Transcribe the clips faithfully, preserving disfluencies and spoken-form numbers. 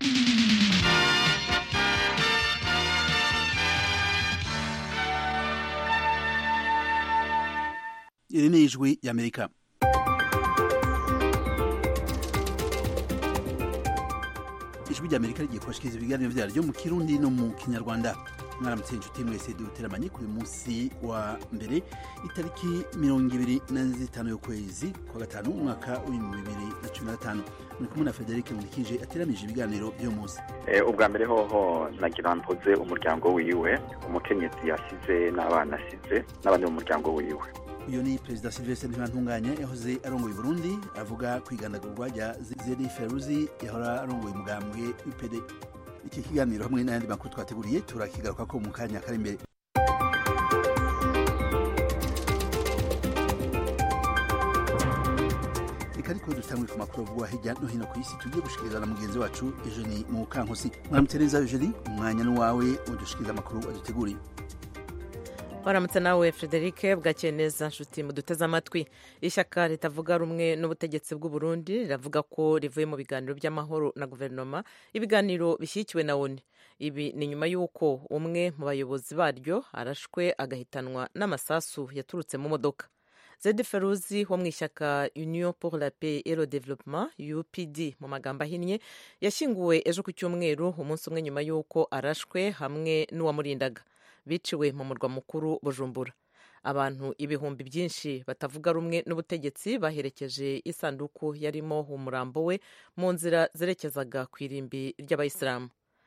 Iri ni ijwi y'Amerika. Ijwi ry'Amerika rigiye kubashikiriza ibiganiro vyaryo mu Kirundi no mu Kinyarwanda. Mwaramutse inshuti mwese duteramanye kuri munsi wa mbere itariki mirongo ibiri na zitanu y'ukwezi kwa gatanu umwaka w'ibihumbi bibiri na cumi na gatanu. Muri kumwe na Frederic Munikije ateramije ibiganiro byo munsi. Eh ubwa mbere hoho nagira mpoze umuryango wiwe, umukenyezi yasize n'abana asize n'abandi mu muryango wiwe. Uyo ni Perezida Sylvestre Ntibantunganya yahoze arongoye Burundi avuga kwigandagurwa rya Zedi Feruzi yahora arongoye umugambwe U P D. Iki kiganiro hamwe n'ayandi makuru twateguriye turakigaruka ko mu kanya kari imbere. Ikariko dutangwe ku makuru vuba hirya no hino ku isi tugiye gushikiriza na mugenzi wacu Eugenie Mukankusi. Mwaramutse Eugenie, umwanya n'uwawe udushikiriza amakuru aduteguriye. Waramutse nawe Frederic bwakeye neza nshuti muduteze amatwi. Ishyaka ritavuga rumwe n'ubutegetsi bw'u Burundi riravuga ko rivuye mu biganiro by'amahoro na guverinoma, ibiganiro bishyikiwe na O N U. Ibi ni nyuma y'uko umwe mu bayobozi baryo arashwe agahitanwa n'amasasu yaturutse mu modoka. Zedi Feruzi wo mu ishyaka Union pour la Paix et le Développement U P D mu magambo ahinnye yashyinguwe ejo ku cyumweru umunsi umwe nyuma y'uko arashwe hamwe n'uwamurindaga. Biciwe mu murwa mukuru Bujumbura. Abantu ibihumbi byinshi batavuga rumwe n'ubutegetsi baherekeje isanduku yarimo umurambo we mu nzira zerekezaga ku irimbi ry'abayisilamu.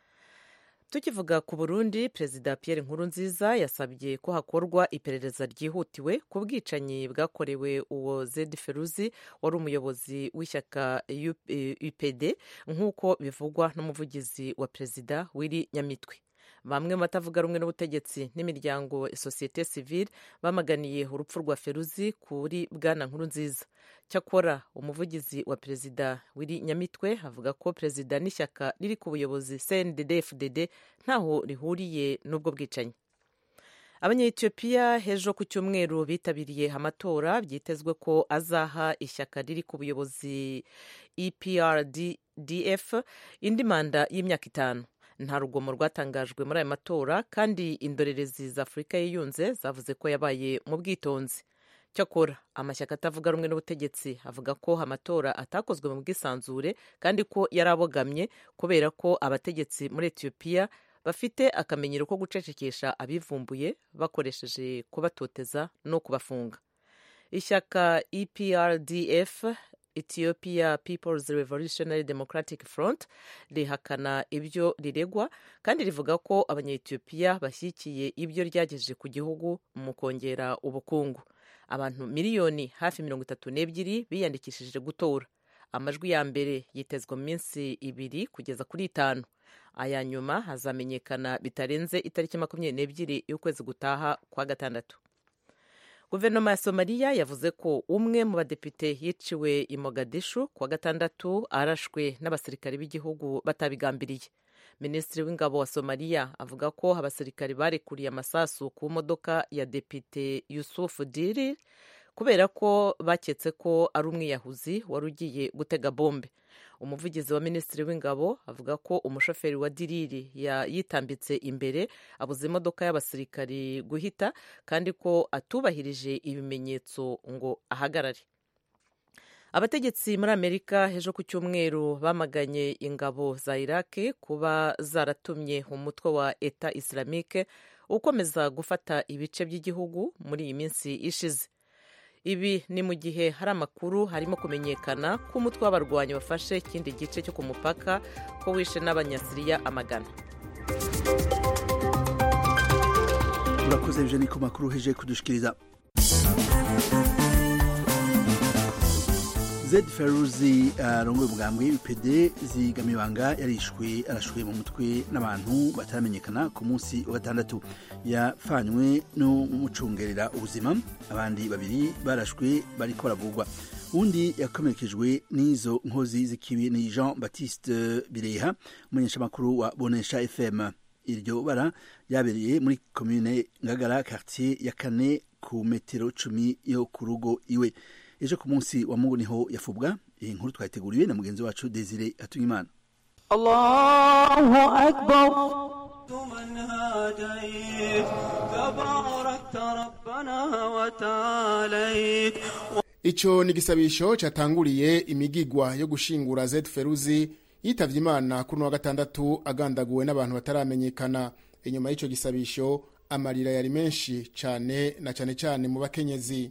Tukivuga ku Burundi, Perezida Pierre Nkurunziza yasabye ko hakorwa iperereza ryihutiwe ku bwicanyi bwakorewe uwo Zedi Feruzi wari umuyobozi w'ishyaka U P D nk'uko bivugwa n'umuvugizi wa Perezida Willy Nyamitwe. Bamwe mu batavuga rumwe n'ubutegetsi n'imiryango societe civile bamaganiye urupfu rwa Feruzi kuri Bwana Nkurunziza. Cyakora umuvugizi wa Perezida Willy Nyamitwe avuga ko Perezida n'ishyaka riri ku buyobozi C N D D F D D ntaho rihuriye n'ubwo bwicanyi. Abanya-Ethiopia hejo ku cyumweru bitabiriye amatora byitezwe ko azaha ishyaka riri ku buyobozi E P R D F indi manda y'imyaka itanu. Nta rugomo rwatangajwe muri aya matora kandi indorerezi za Afurika yiyunze zavuze ko yabaye mu bwitonzi. Cyakora amashyaka atavuga rumwe n'ubutegetsi avuga ko amatora atakozwe mu bwisanzure kandi ko yarabogamye kubera ko abategetsi muri Ethiopia bafite akamenyero ko gucecekesha abivumbuye bakoresheje kubatoteza no kubafunga. Ishyaka E P R D F Ethiopia People's Revolutionary Democratic Front rihakana ibyo riregwa kandi rivuga ko abanya-Ethiopia bashyikiye ibyo ryagejeje ku gihugu mu kongera ubukungu. Abantu miliyoni hafi mirongo itatu n'ebyiri biyandikishije gutora. Amajwi ya mbere yitezwe mu minsi ibiri kugeza kuri itanu. Aya nyuma hazamenyekana bitarenze itariki makumyabiri n'ebyiri y'ukwezi gutaha kwa gatandatu. Guverinoma ya Somalia yavuze ko umwe mu badepite yiciwe i Mogadishu kuwa gatandatu arashwe n'abasirikari b'igihugu batabigambiriye. Minisitiri w'ingabo wa Somalia avuga ko abasirikari barekuriye amasasu ku modoka ya Depite Yusuf Diri kubera ko baketse ko ari umwiyahuzi wari ugiye gutega bombe. Umuvugizi wa Minisitiri w'ingabo avuga ko umushoferi wa Diriri yitambitse imbere abuze imodoka y'abasirikari guhita kandi ko atubahirije ibimenyetso ngo ahagarare. Abategetsi muri Amerika ejo ku cyumweru bamaganye ingabo za Iraq kuba zaratumye umutwe wa Eta Islamique ukomeza gufata ibice by'igihugu muri iyi minsi ishize. Ibi ni mu gihe hari amakuru harimo kumenyekana ko umutwe w'abarwanyi bafashe ikindi gice cyo ku mupaka ko wishe n'abanyasiriya amagana. Urakoze Eugenie ku makuru heje kudushikiriza. Zedi Feruzi arongoye umugambwe U P D zigamibanga yarishwe arashwe mu mutwe n'abantu bataramenyekana ku munsi wa gatandatu. Yafanywe no mucungerera ubuzima, abandi babiri barashwe bariko baravugwa. Undi yakomerekejwe n'izo nkozi z'ikibi ni Jean Baptiste Bireha, umumenyeshamakuru wa Bonesha F M. Iryo bara yabereye muri commune Ngagara quartier ya kane ku metero cumi yo ku rugo iwe. Ejo ku munsi wa Mungu niho yafubwa. Iyi nkuru twayiteguriwe na mugenzi wacu Desire Hatungimana. Allahu akbar man hadayt tabarakta rabbana wa ta'alayt. Ico ni gisabisho catanguriye imigigwa yo gushingura Zed Feruzi yitavye Imana kuri wa gatandatu agandaguwe n'abantu bataramenyekana. Inyuma y'ico gisabisho amarira yari menshi cane na cane cane mu bakenyezi.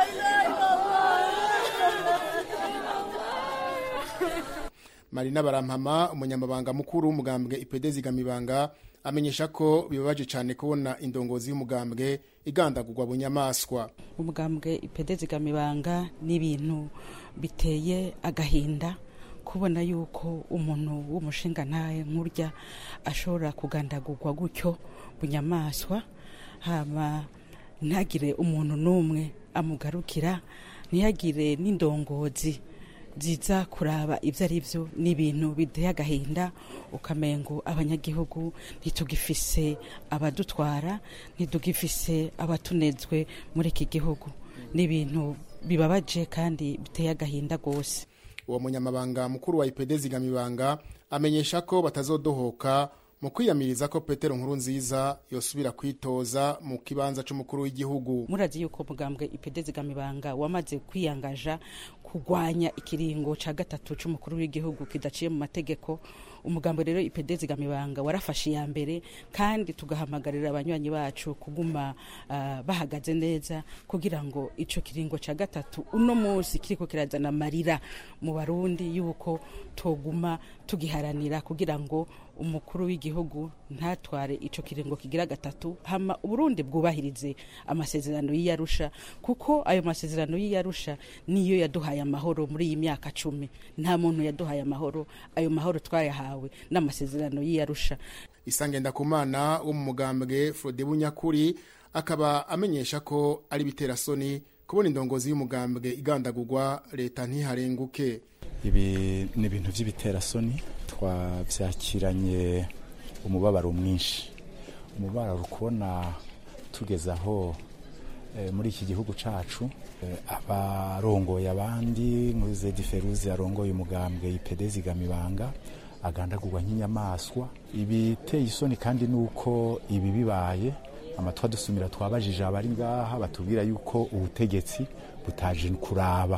Marina Barampama umunyamabanga mukuru w'umugambwe I P D Zigamibanga amenyesha ko bibabaje cyane kubona indongozi y'umugambwe igandagurwa bunyamaswa. Umugambwe I P D Zigamibanga n'ibintu biteye agahinda kubona yuko umuntu w'umushinga ntaye nkurya ashobora kugandagurwa gutyo bunyamaswa, hama ntagire umuntu numwe amugarukira, ntiyagire n'indongozi ziza kuraba ivyo ari vyo. N'ibintu biteye agahinda, ukamengo abanyagihugu ntitugifise abadutwara, ntitugifise abatunezwe muri iki gihugu. N'ibintu bibabaje kandi biteye agahinda gose. Uwo munyamabanga mukuru wa I P D Zigamibanga amenyesha ko batazodohoka mu kwiyamiriza ko Petero Nkurunziza yosubira kwitoza mu kibanza c'umukuru w'igihugu. Murazi yuko mugambwe I P D Zigamibanga wamaze kwiyangaja kugwanya ikiringo ca gatatu c'umukuru w'igihugu kidaciye mu mategeko. Umugambwe rero I P D Zigamibanga warafashe ya mbere, kandi tugahamagarira abanywanyi bacu kuguma uh, bahagaze neza kugira ngo ico kiringo ca gatatu uno munsi kiriko kirazana marira mu Barundi yuko toguma tugiharanira kugira ngo umukuru w'igihugu ntatware ico kiringo kigira gatatu, hama Uburundi bwubahirize amasezerano y'Arusha, kuko ayo masezerano y'Arusha niyo yaduhaye amahoro muri iyi myaka cumi. Nta muntu yaduhaye amahoro, ayo mahoro twayahawe n'amasezerano y'Arusha. Isange Ndakumana wo mu mugambwe Frode Bunyakuri akaba amenyesha ko ari bitera soni kubona indongozi y'umugambwe igandagurwa leta ntiharenguke. Ibi ni ibintu vy'ibitera soni, twavyakiranye umubabaro mwinshi. Umubabaro ukubona tugeze aho e, muri iki gihugu cacu e, abarongoye abandi muri Zed Feruzi arongoye umugambwe I P D Zigamibanga agandagurwa nk'inyamaswa. Ibiteye isoni kandi nuko ibi bibaye amatwa dusumira twabajije abari ngaha batubwira yuko ubutegetsi butaje kuraba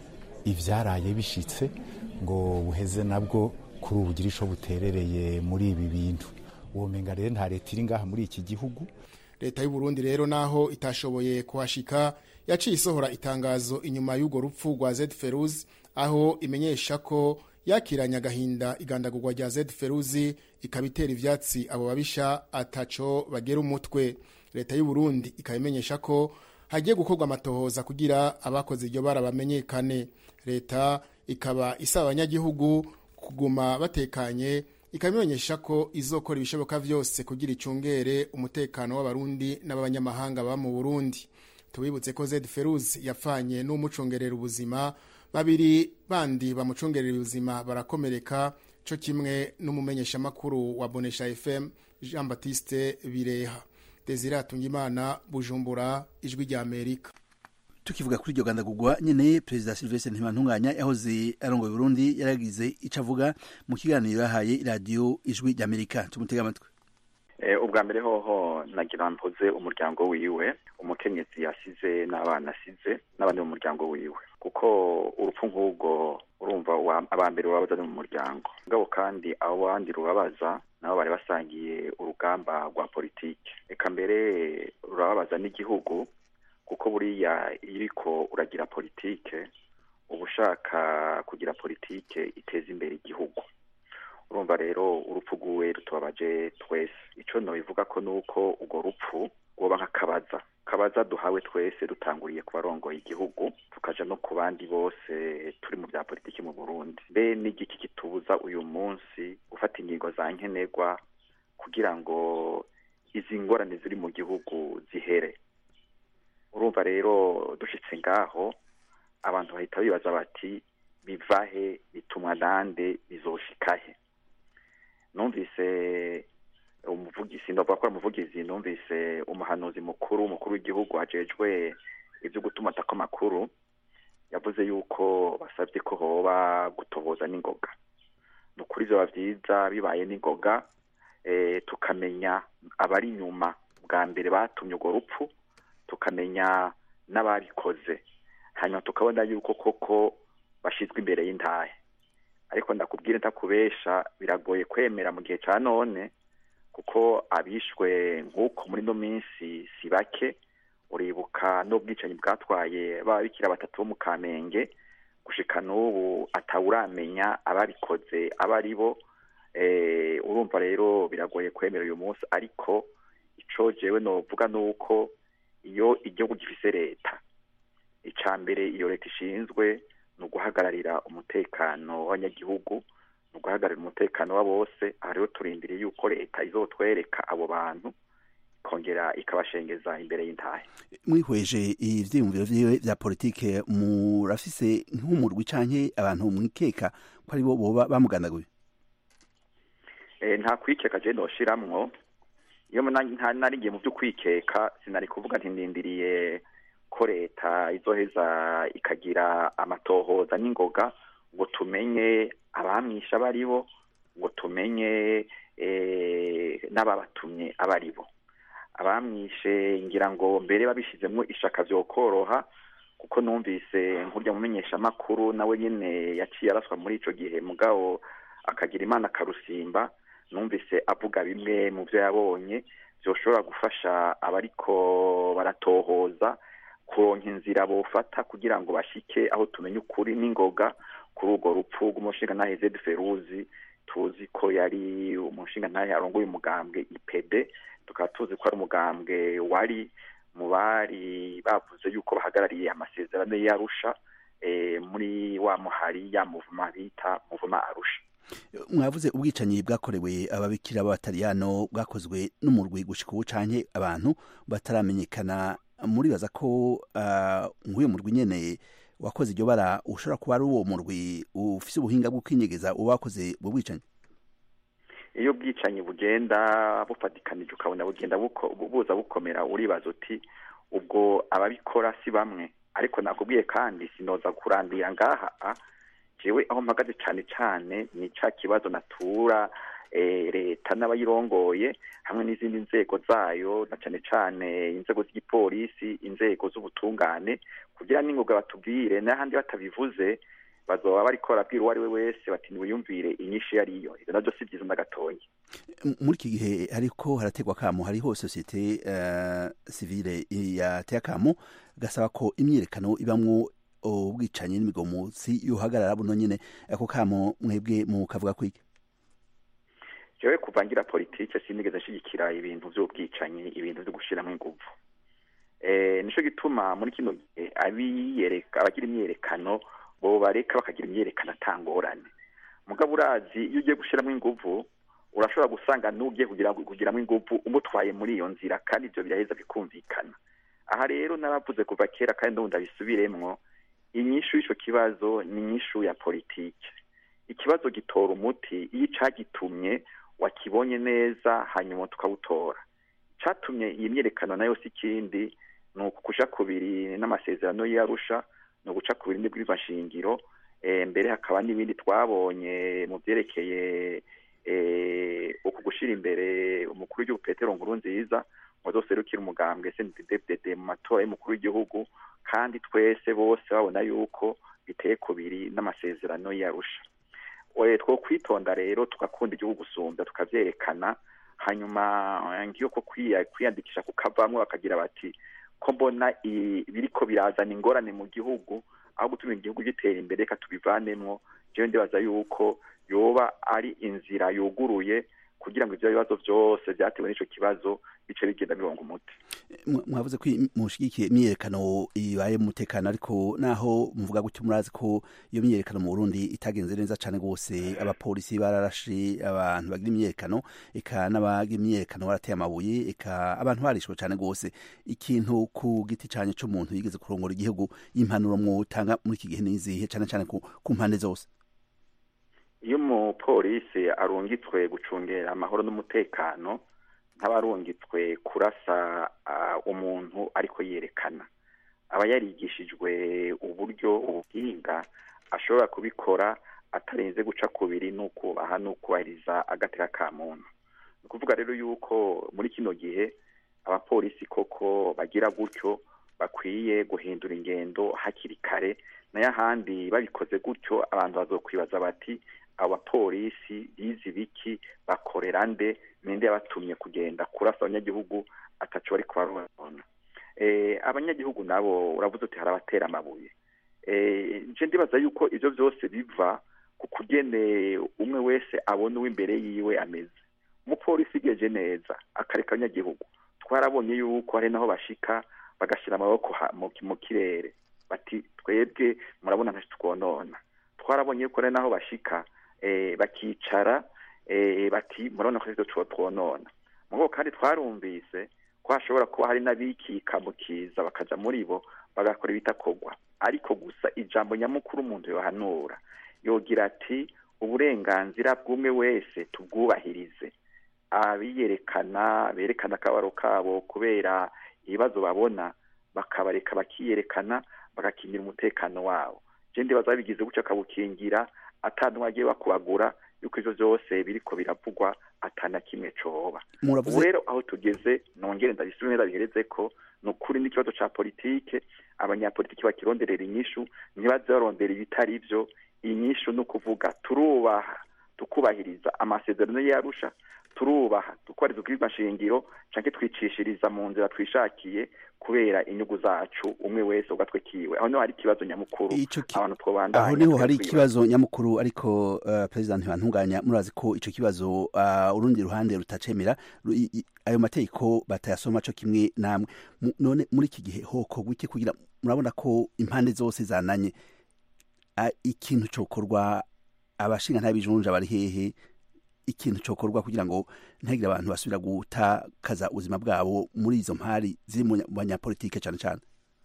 ivyaraye bishitse ngo buheze nabwo kuri ubugirisho buterereye muri ibi bintu. Uwo menga rero nta leta iri ngaha muri iki gihugu. Leta y'u Burundi rero naho itashoboye kuhashika yaciye isohora itangazo inyuma y'ugo rupfu rwa Zed Feruzi, aho imenyesha ko yakiranya gahinda igandagurwa rya Zed Feruzi, ikabitera ivyatsi abo babisha ataco bagera umutwe. Leta y'u Burundi ikabimenyesha ko hagiye gukorwa amatohoza kugira abakoze iryo bara bamenyekane. Leta ikaba isaba abanyagihugu kuguma batekanye, ikamenyesha ko izokora ibishoboka vyose kugira icungere umutekano w'abarundi n'abanyamahanga ba mu Burundi. Tubibutse ko Zed Feruzi yapfanye n'umucungerera ubuzima, babiri bandi bamucungerera ubuzima barakomereka, co kimwe n'umumenyesha makuru wa Bonesha F M Jean Baptiste Bireha. Desire Atungimana, Bujumbura, Ijwi rya Amerika. Tukivuga kuri iryo gandagurwa nyene, Perezida Sylvestre Ntibantunganya yahoze arongoye Burundi yaragize ico avuga mu kiganiro yahaye radio Ijwi rya Amerika. Tumutega amatwi. Eh, ubwa mbere hoho nagira mpoze umuryango wiwe, umukenyezi yasize n'abana asize n'abandi mu muryango wiwe, kuko urupfu nk'ubwo urumva abambere babaza mu muryango ngabo, kandi abo bandi rubabaza nabo bari basangiye urugamba rwa politike, eka mbere rurababaza n'igihugu, kuko buriya iriko uragira politike uba ushaka kugira politike iteza imbere igihugu. Urumva rero urupfu rw'uwe rutubabaje twese. Ico no bivuga ko nuko urwo rupfu rwoba nk'akabaza kabaza duhawe twese dutanguriye ku barongoye igihugu tukaja no ku bandi bose turi mu bya politiki mu Burundi. Be n'igiki kitubuza uyu munsi gufata ingingo za nkenerwa kugira ngo izi ngorane ziri mu gihugu zihere. Urumva rero dushitse ngaho abantu bahita bibaza bati bivahe, bitumwa nande, bizoshikahe. Numvise umuvugizi ndavuga ko umuvugizi numvise umuhanuzi mukuru umukuru w'igihugu ajejwe ibyo gutuma atako makuru yavuze yuko basabye ko hoba gutoboza n'ingoga. ni ukuri vyoba vyiza bibaye n'ingoga eh, tukamenya abari inyuma bwa mbere batumye urwo rupfu, tukamenya n'ababikoze, hanyuma tukabona yuko koko bashizwe imbere y'intahe. Ariko ndakubwira ntakubesha, biragoye kwemera mu gihe ca none, kuko abishwe nk'uko muri no minsi si bake. Uribuka n'ubwicanyi bwatwaye babikira batatu bo mu Kamenge, gushika n'ubu atawuramenya ababikoze abari bo. Eh, urumva rero biragoye kwemera uyu munsi, ariko ico jewe novuga nuko iyo igihugu gifise leta, ica mbere iyo leta ishinzwe ni uguhagararira umutekano w'abanyagihugu, ni uguhagararira umutekano wa bose. Aha rero turindiriye yuko leta izotwereka abo bantu kongera ikabashengeza imbere y'intahe. Mwihweje ivyiyumviro vyiwe vya politike, murafise nk'umurwi canke abantu mwikeka ko ari bo boba bamugandaguye? Eh, nta kwikeka je noshiramwo. Iyo narigiye mu vyo kwikeka, sinari kuvuga nti ndindiriye ko leta izoheza ikagira amatohoza n'ingoga ngo tumenye abamwisha abaribo, ngo tumenye eh, n'ababatumye abaribo. Abamwishe ngira ngo mbere babishizemwo ishaka vyokoroha, kuko numvise nkurya mumenyesha makuru nawe nyene yaciye araswa muri ico gihe, mugabo akagira Imana karusimba. Numvise avuga bimwe mu vyo yabonye vyoshobora gufasha abariko baratohoza kuronka inzira bofata kugira ngo bashike aho tumenye ukuri n'ingoga kuri urwo rupfu rw'umushingantahe Z Feruzi. Tuzi ko yari umushingantahe arongoye umugambwe I P D, tukaba tuzi ko ari umugambwe wari mu bari bavuze yuko bahagarariye amasezerano y'Arusha, eh, muri wa muhari ya muvuma bita muvuma Arusha. Mwavuze ubwicanyi bwakorewe ababikira b'Abataliyano bwakozwe n'umurwi gushika ubu canke abantu bataramenyekana. Muribaza ko uh, nk'uyo murwi nyene wakoze iryo bara ushobora kuba ari uwo murwi ufise ubuhinga bwo kwinyegeza uwakoze ubwo bwicanyi? Iyo bwicanyi bugenda bufatikanije ukabona bugenda buko, buza bukomera, uribaza uti ubwo ababikora si bamwe. Ariko nakubwiye kandi sinoza kurandira ngaha, jewe aho mpagaze cane cane ni ca kibazo natura eh, leta n'abayirongoye hamwe n'izindi nzego zayo, na cane cane inzego z'igipolisi, inzego z'ubutungane, kugira n'ingoga batubwire, n'ahandi batabivuze bazoba bariko barabwira uwo ari we wese bati niwiyumvire inyishu yariyo. Ivyo navyo si vyiza na gatonya. Muri iki gihe hariko harategwa kamo, hariho societe uh, civile yateye akamo gasaba ko imyiyerekano ibamwo ubwicanyi n'imigomotsi yohagarara buno nyene. Ako kamo mwebwe mu kavuga kwiki? Jewe kuva ngira politike sinigeze nshigikira ibintu vy'ubwicanyi, ibintu vyo gushiramwo inguvu. Eh, nico gituma muri kino gihe abiyereka abagira imyerekano bo bareka bakagira imyerekano atangorane. Mugabo urazi iyo ugiye gushiramwo inguvu urashobora gusanga n'ugiye kugira kugiramwo inguvu umutwaye muri iyo nzira, kandi ivyo biraheza bikumvikana. Aha rero naravuze kuva kera kandi ndunda bisubiremwo, inyishu y'ico kibazo ni inyishu ya politike. Ikibazo gitora umuti iyo icagitumye wakibonye neza, hanyuma tukawutora. Catumye iyi myerekano nayo si kindi, ni ukuja kubiri n'amasezerano y'Arusha, no guca kubiri n'ibwirizwa nshingiro. E, mbere hakaba n'ibindi twabonye mu vyerekeye eh uku gushira imbere umukuru w'igihugu Petero Nkurunziza ngo azoserukira umugambwe C N D D F D D mu matora y'umukuru w'igihugu, kandi twese bose babona yuko biteye kubiri n'amasezerano y'Arusha. Oye two kwitonda rero tukakunda igihugu gusumba tukavyerekana, hanyuma ngiyo ko kwiyandikisha kukavamwe bakagira bati ko mbona biriko birazana ingorane mu gihugu, aho gutuma igihugu gitera imbere reka tubivanemwo. Jewe ndibaza yuko yoba ari inzira yuguruye kugira ngo ivyo bibazo vyose vyatewe n'ico kibazo bice bigenda bironga umuti. Mwavuze ko mushigikiye imyerekano ibaye mu mutekano, ariko naho muvuga gutyo murazi ko iyo myerekano mu Burundi itagenze neza cane gose. Abapolisi bararashe abantu bagira imyerekano, eka n'abagira imyerekano barateye amabuye, eka abantu barishwe cane gose. Ikintu ku giti canye c'umuntu yigeze kurongora igihugu, impanuro mwotanga muri iki gihe nizihe cane cane ku, ku mpande zose? Iyo umupolisi arungitswe gucungera amahoro n'umutekano, ntabarungitswe kurasa uh, umuntu ariko yerekana. Aba yarigishijwe uburyo ubuhinga ashobora kubikora atarenze guca kubiri n'ukubaha n'ukubahiriza agateka ka muntu. Ni ukuvuga rero yuko muri kino gihe abapolisi koko bagira gutyo bakwiye guhindura ingendo hakiri kare, nayo ahandi babikoze gutyo abantu bazokwibaza bati abapolisi bizi biki, bakorera nde, ninde yabatumye kugenda kurasa abanyagihugu ataco bari kubarona. Eh, abanyagihugu nabo uravuze uti harabatera amabuye. Eh, nje ndibaza yuko ivyo vyose biva ku kugene umwe wese abona uw'imbere yiwe ameze. Umupolisi igeje neza akareka abanyagihugu, twarabonye yuko hari naho bashika bagashira amaboko mu kirere bati twebwe murabona ntacu twonona. Twarabonye yuko hari naho bashika eh, bakicara eh, bati murabona ko ivyo twonona. Mugo kandi twarumvise ko hashobora kuba hari n'abikika mu kiza bakaja muri bo bagakora ibitakogwa, ariko gusa ijambo nyamukuru umuntu yohanura yogira ati uburenganzira bw'umwe wese tubwubahirize. Abiyerekana berekana akabaro kabo kubera ibibazo babona bakabareka bakiyerekana bagakingira umutekano wabo. Je ndibaza bigize gutyo akabukingira atantu agiye bakubagura yuko ivyo vyose biriko biravugwa atana kimwe coba. Ubu rero aho tugeze nongere ndabisubiye ndabihereze ko nukuri n'ikibazo ca politike, abanyapolitiki bakironderera inyishu ntibaze barondera ibitari ivyo. Inyishu no kuvuga turubaha tukubahiriza amasezerano y'Arusha, turubaha tukwariza ubwirizwa shingiro canke twicishiriza mu nzira twishakiye kubera inyugu zacu umwe wese ugatwe kiwe. Aho niho hari ikibazo nyamukuru abantu twobandanya. Aho niho hari ikibazo nyamukuru, ariko uh, President Ntibantunganya murazi ko ico kibazo uh, urundi ruhande rutacemera ayo mategeko batayasoma co kimwe namwe. None muri iki gihe hoko gwiki kugira murabona ko impande zose zananye uh, ikintu cokorwa, abashinga ntabijunja bari hehe, ikintu cokorwa kugira ngo ntagire abantu basubira gutakaza ubuzima bwabo muri izo mpari ziri mu banyapolitike cyane cyane.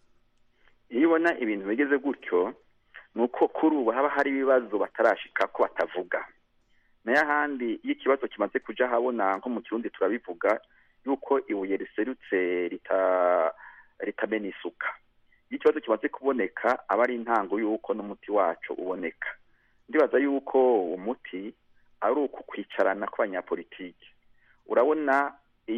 Ibona ibintu bigeze gutyo nuko kuri ubu haba hari ibibazo batarashika ko batavuga. Nayo ahandi iyo ikibazo kimaze kuja habona nko mu Kirundi turabivuga yuko ibuye riserutse rita ritamena isuka. Iyo ikibazo kimaze kuboneka aba ari intango yuko n'umuti wacu uboneka. Ndibaza yuko umuti ari uko kwicarana kw'abanyapolitiki. Urabona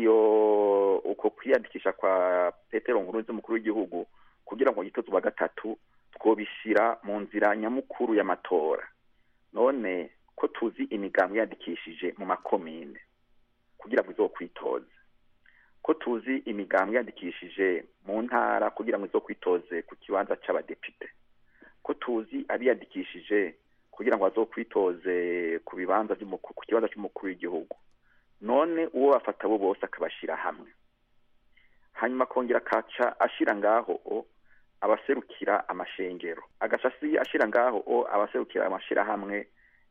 iyo uko kwiyandikisha kwa Petero Nkurunziza umukuru w'igihugu kugira ngo yitoze wa gatatu twobishira mu nzira nyamukuru y'amatora. None ko tuzi imigambi yandikishije mu makomine kugira ngo izokwitoze, ko tuzi imigambi yandikishije mu ntara kugira ngo izokwitoze ku kibanza c'abadepite, ko tuzi abiyandikishije kugira ngo azokwitoze ku bibanza by'umukuru ku kibanza cy'umukuru w'igihugu. None uwo bafata bo bose akabashira hamwe, hanyuma kongera kaca ashira ngaho o abaserukira amashengero, agashasi ashira ngaho o abaserukira amashira hamwe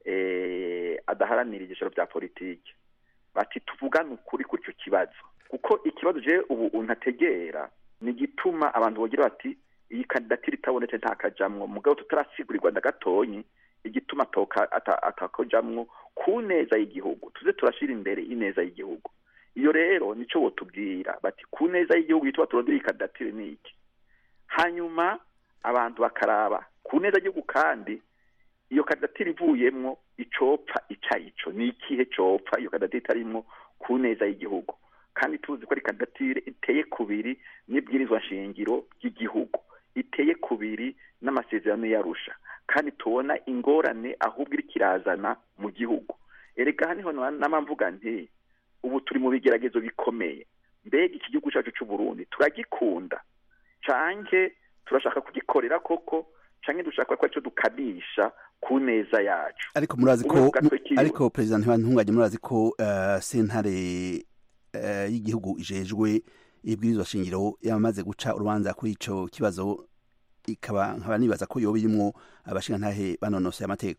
eh adaharanira igishoro bya politiki. Bati tuvugana ukuri kuri cyo kibazo, kuko ikibazo je ubu untategera ni gituma abantu bogira bati iyi kandidatire itabonetse ntakajamwo, mugabo tutarasigurirwa ndagatonyi igituma toka atakojamwo ata ku neza y'igihugu. Tuze turashira imbere ineza y'igihugu. Iyo rero nico botubwira bati ku neza y'igihugu yitwa turondira kandidatire niki, hanyuma abantu bakaraba ku neza y'igihugu kandi iyo kandidatire ivuyemwo icopfa ica ico ni ikihe copfa iyo kandidatire itarimwo ku neza y'igihugu. Kandi tuzi ko ari kandidatire iteye kubiri n'ibwirizwa shingiro ry'igihugu, iteye kubiri n'amasezerano y'Arusha, kandi tubona ingorane ahubwo iri kirazana mu gihugu. Erega haniho namamvuga nti ubu turi mu bigeragezo bikomeye. Mbega iki gihugu cyacu cy'u Burundi turagikunda canke turashaka kugikorera koko canke dushaka ko cyo dukadisha ku neza yacu? Ariko murazi ko ariko President Ntibantunganya murazi ko uh, sentare uh, y'igihugu ijejwe ibwirizwa shingiro yamaze guca urubanza kuri ico kibazo, ikaba nkaba nibaza ko yoba irimwo abashinga ntahe banonose amategeko.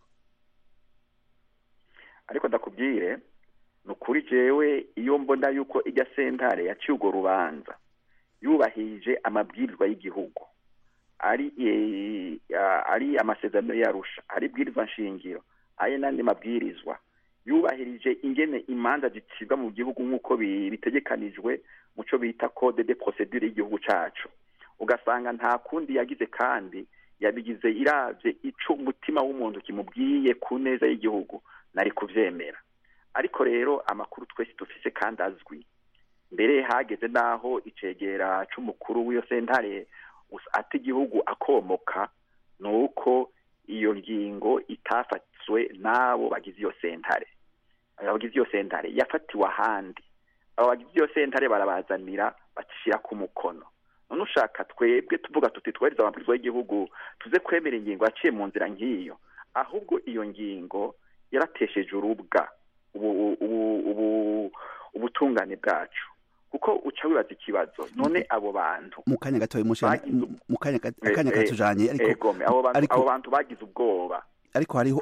Ariko ndakubwire nukuri jewe iyo mbona yuko ijya sentare yaciye urwo rubanza yubahirije amabwirizwa y'igihugu, ari e, ari amasezerano y'Arusha, ari bwirizwa nshingiro, aye nandi mabwirizwa, yubahirije ingene imanza zicibwa mu gihugu nk'uko bitegekanijwe muco bita code de procedure y'igihugu cacu, ugasanga nta kundi yagize kandi yabigize iravye ico umutima w'umuntu kimubwiye ku neza y'igihugu nari kuvyemera. Ariko rero amakuru twese dufise kandi azwi, mbere hageze naho icegera c'umukuru w'iyo sentare ati igihugu akomoka, nuko iyo ngingo itafatswe nabo bagize iyo sentare. Abagize iyo sentare yafatiwe ahandi, abo bagize iyo sentare barabazanira batishira ku mukono. None ushaka twebwe tuvuga tuti twariza amabwiriza y'igihugu tuze kwemera ingingo yaciye mu nzira nk'iyo, ahubwo iyo ngingo yaratesheje urubwa ubu ubu ubu ubutungane bwacu, kuko uca wibaza ikibazo none abo bantu mu kanya gato mu kanya akanya katujanye ariko abo bantu bagize ubwoba, ariko hariho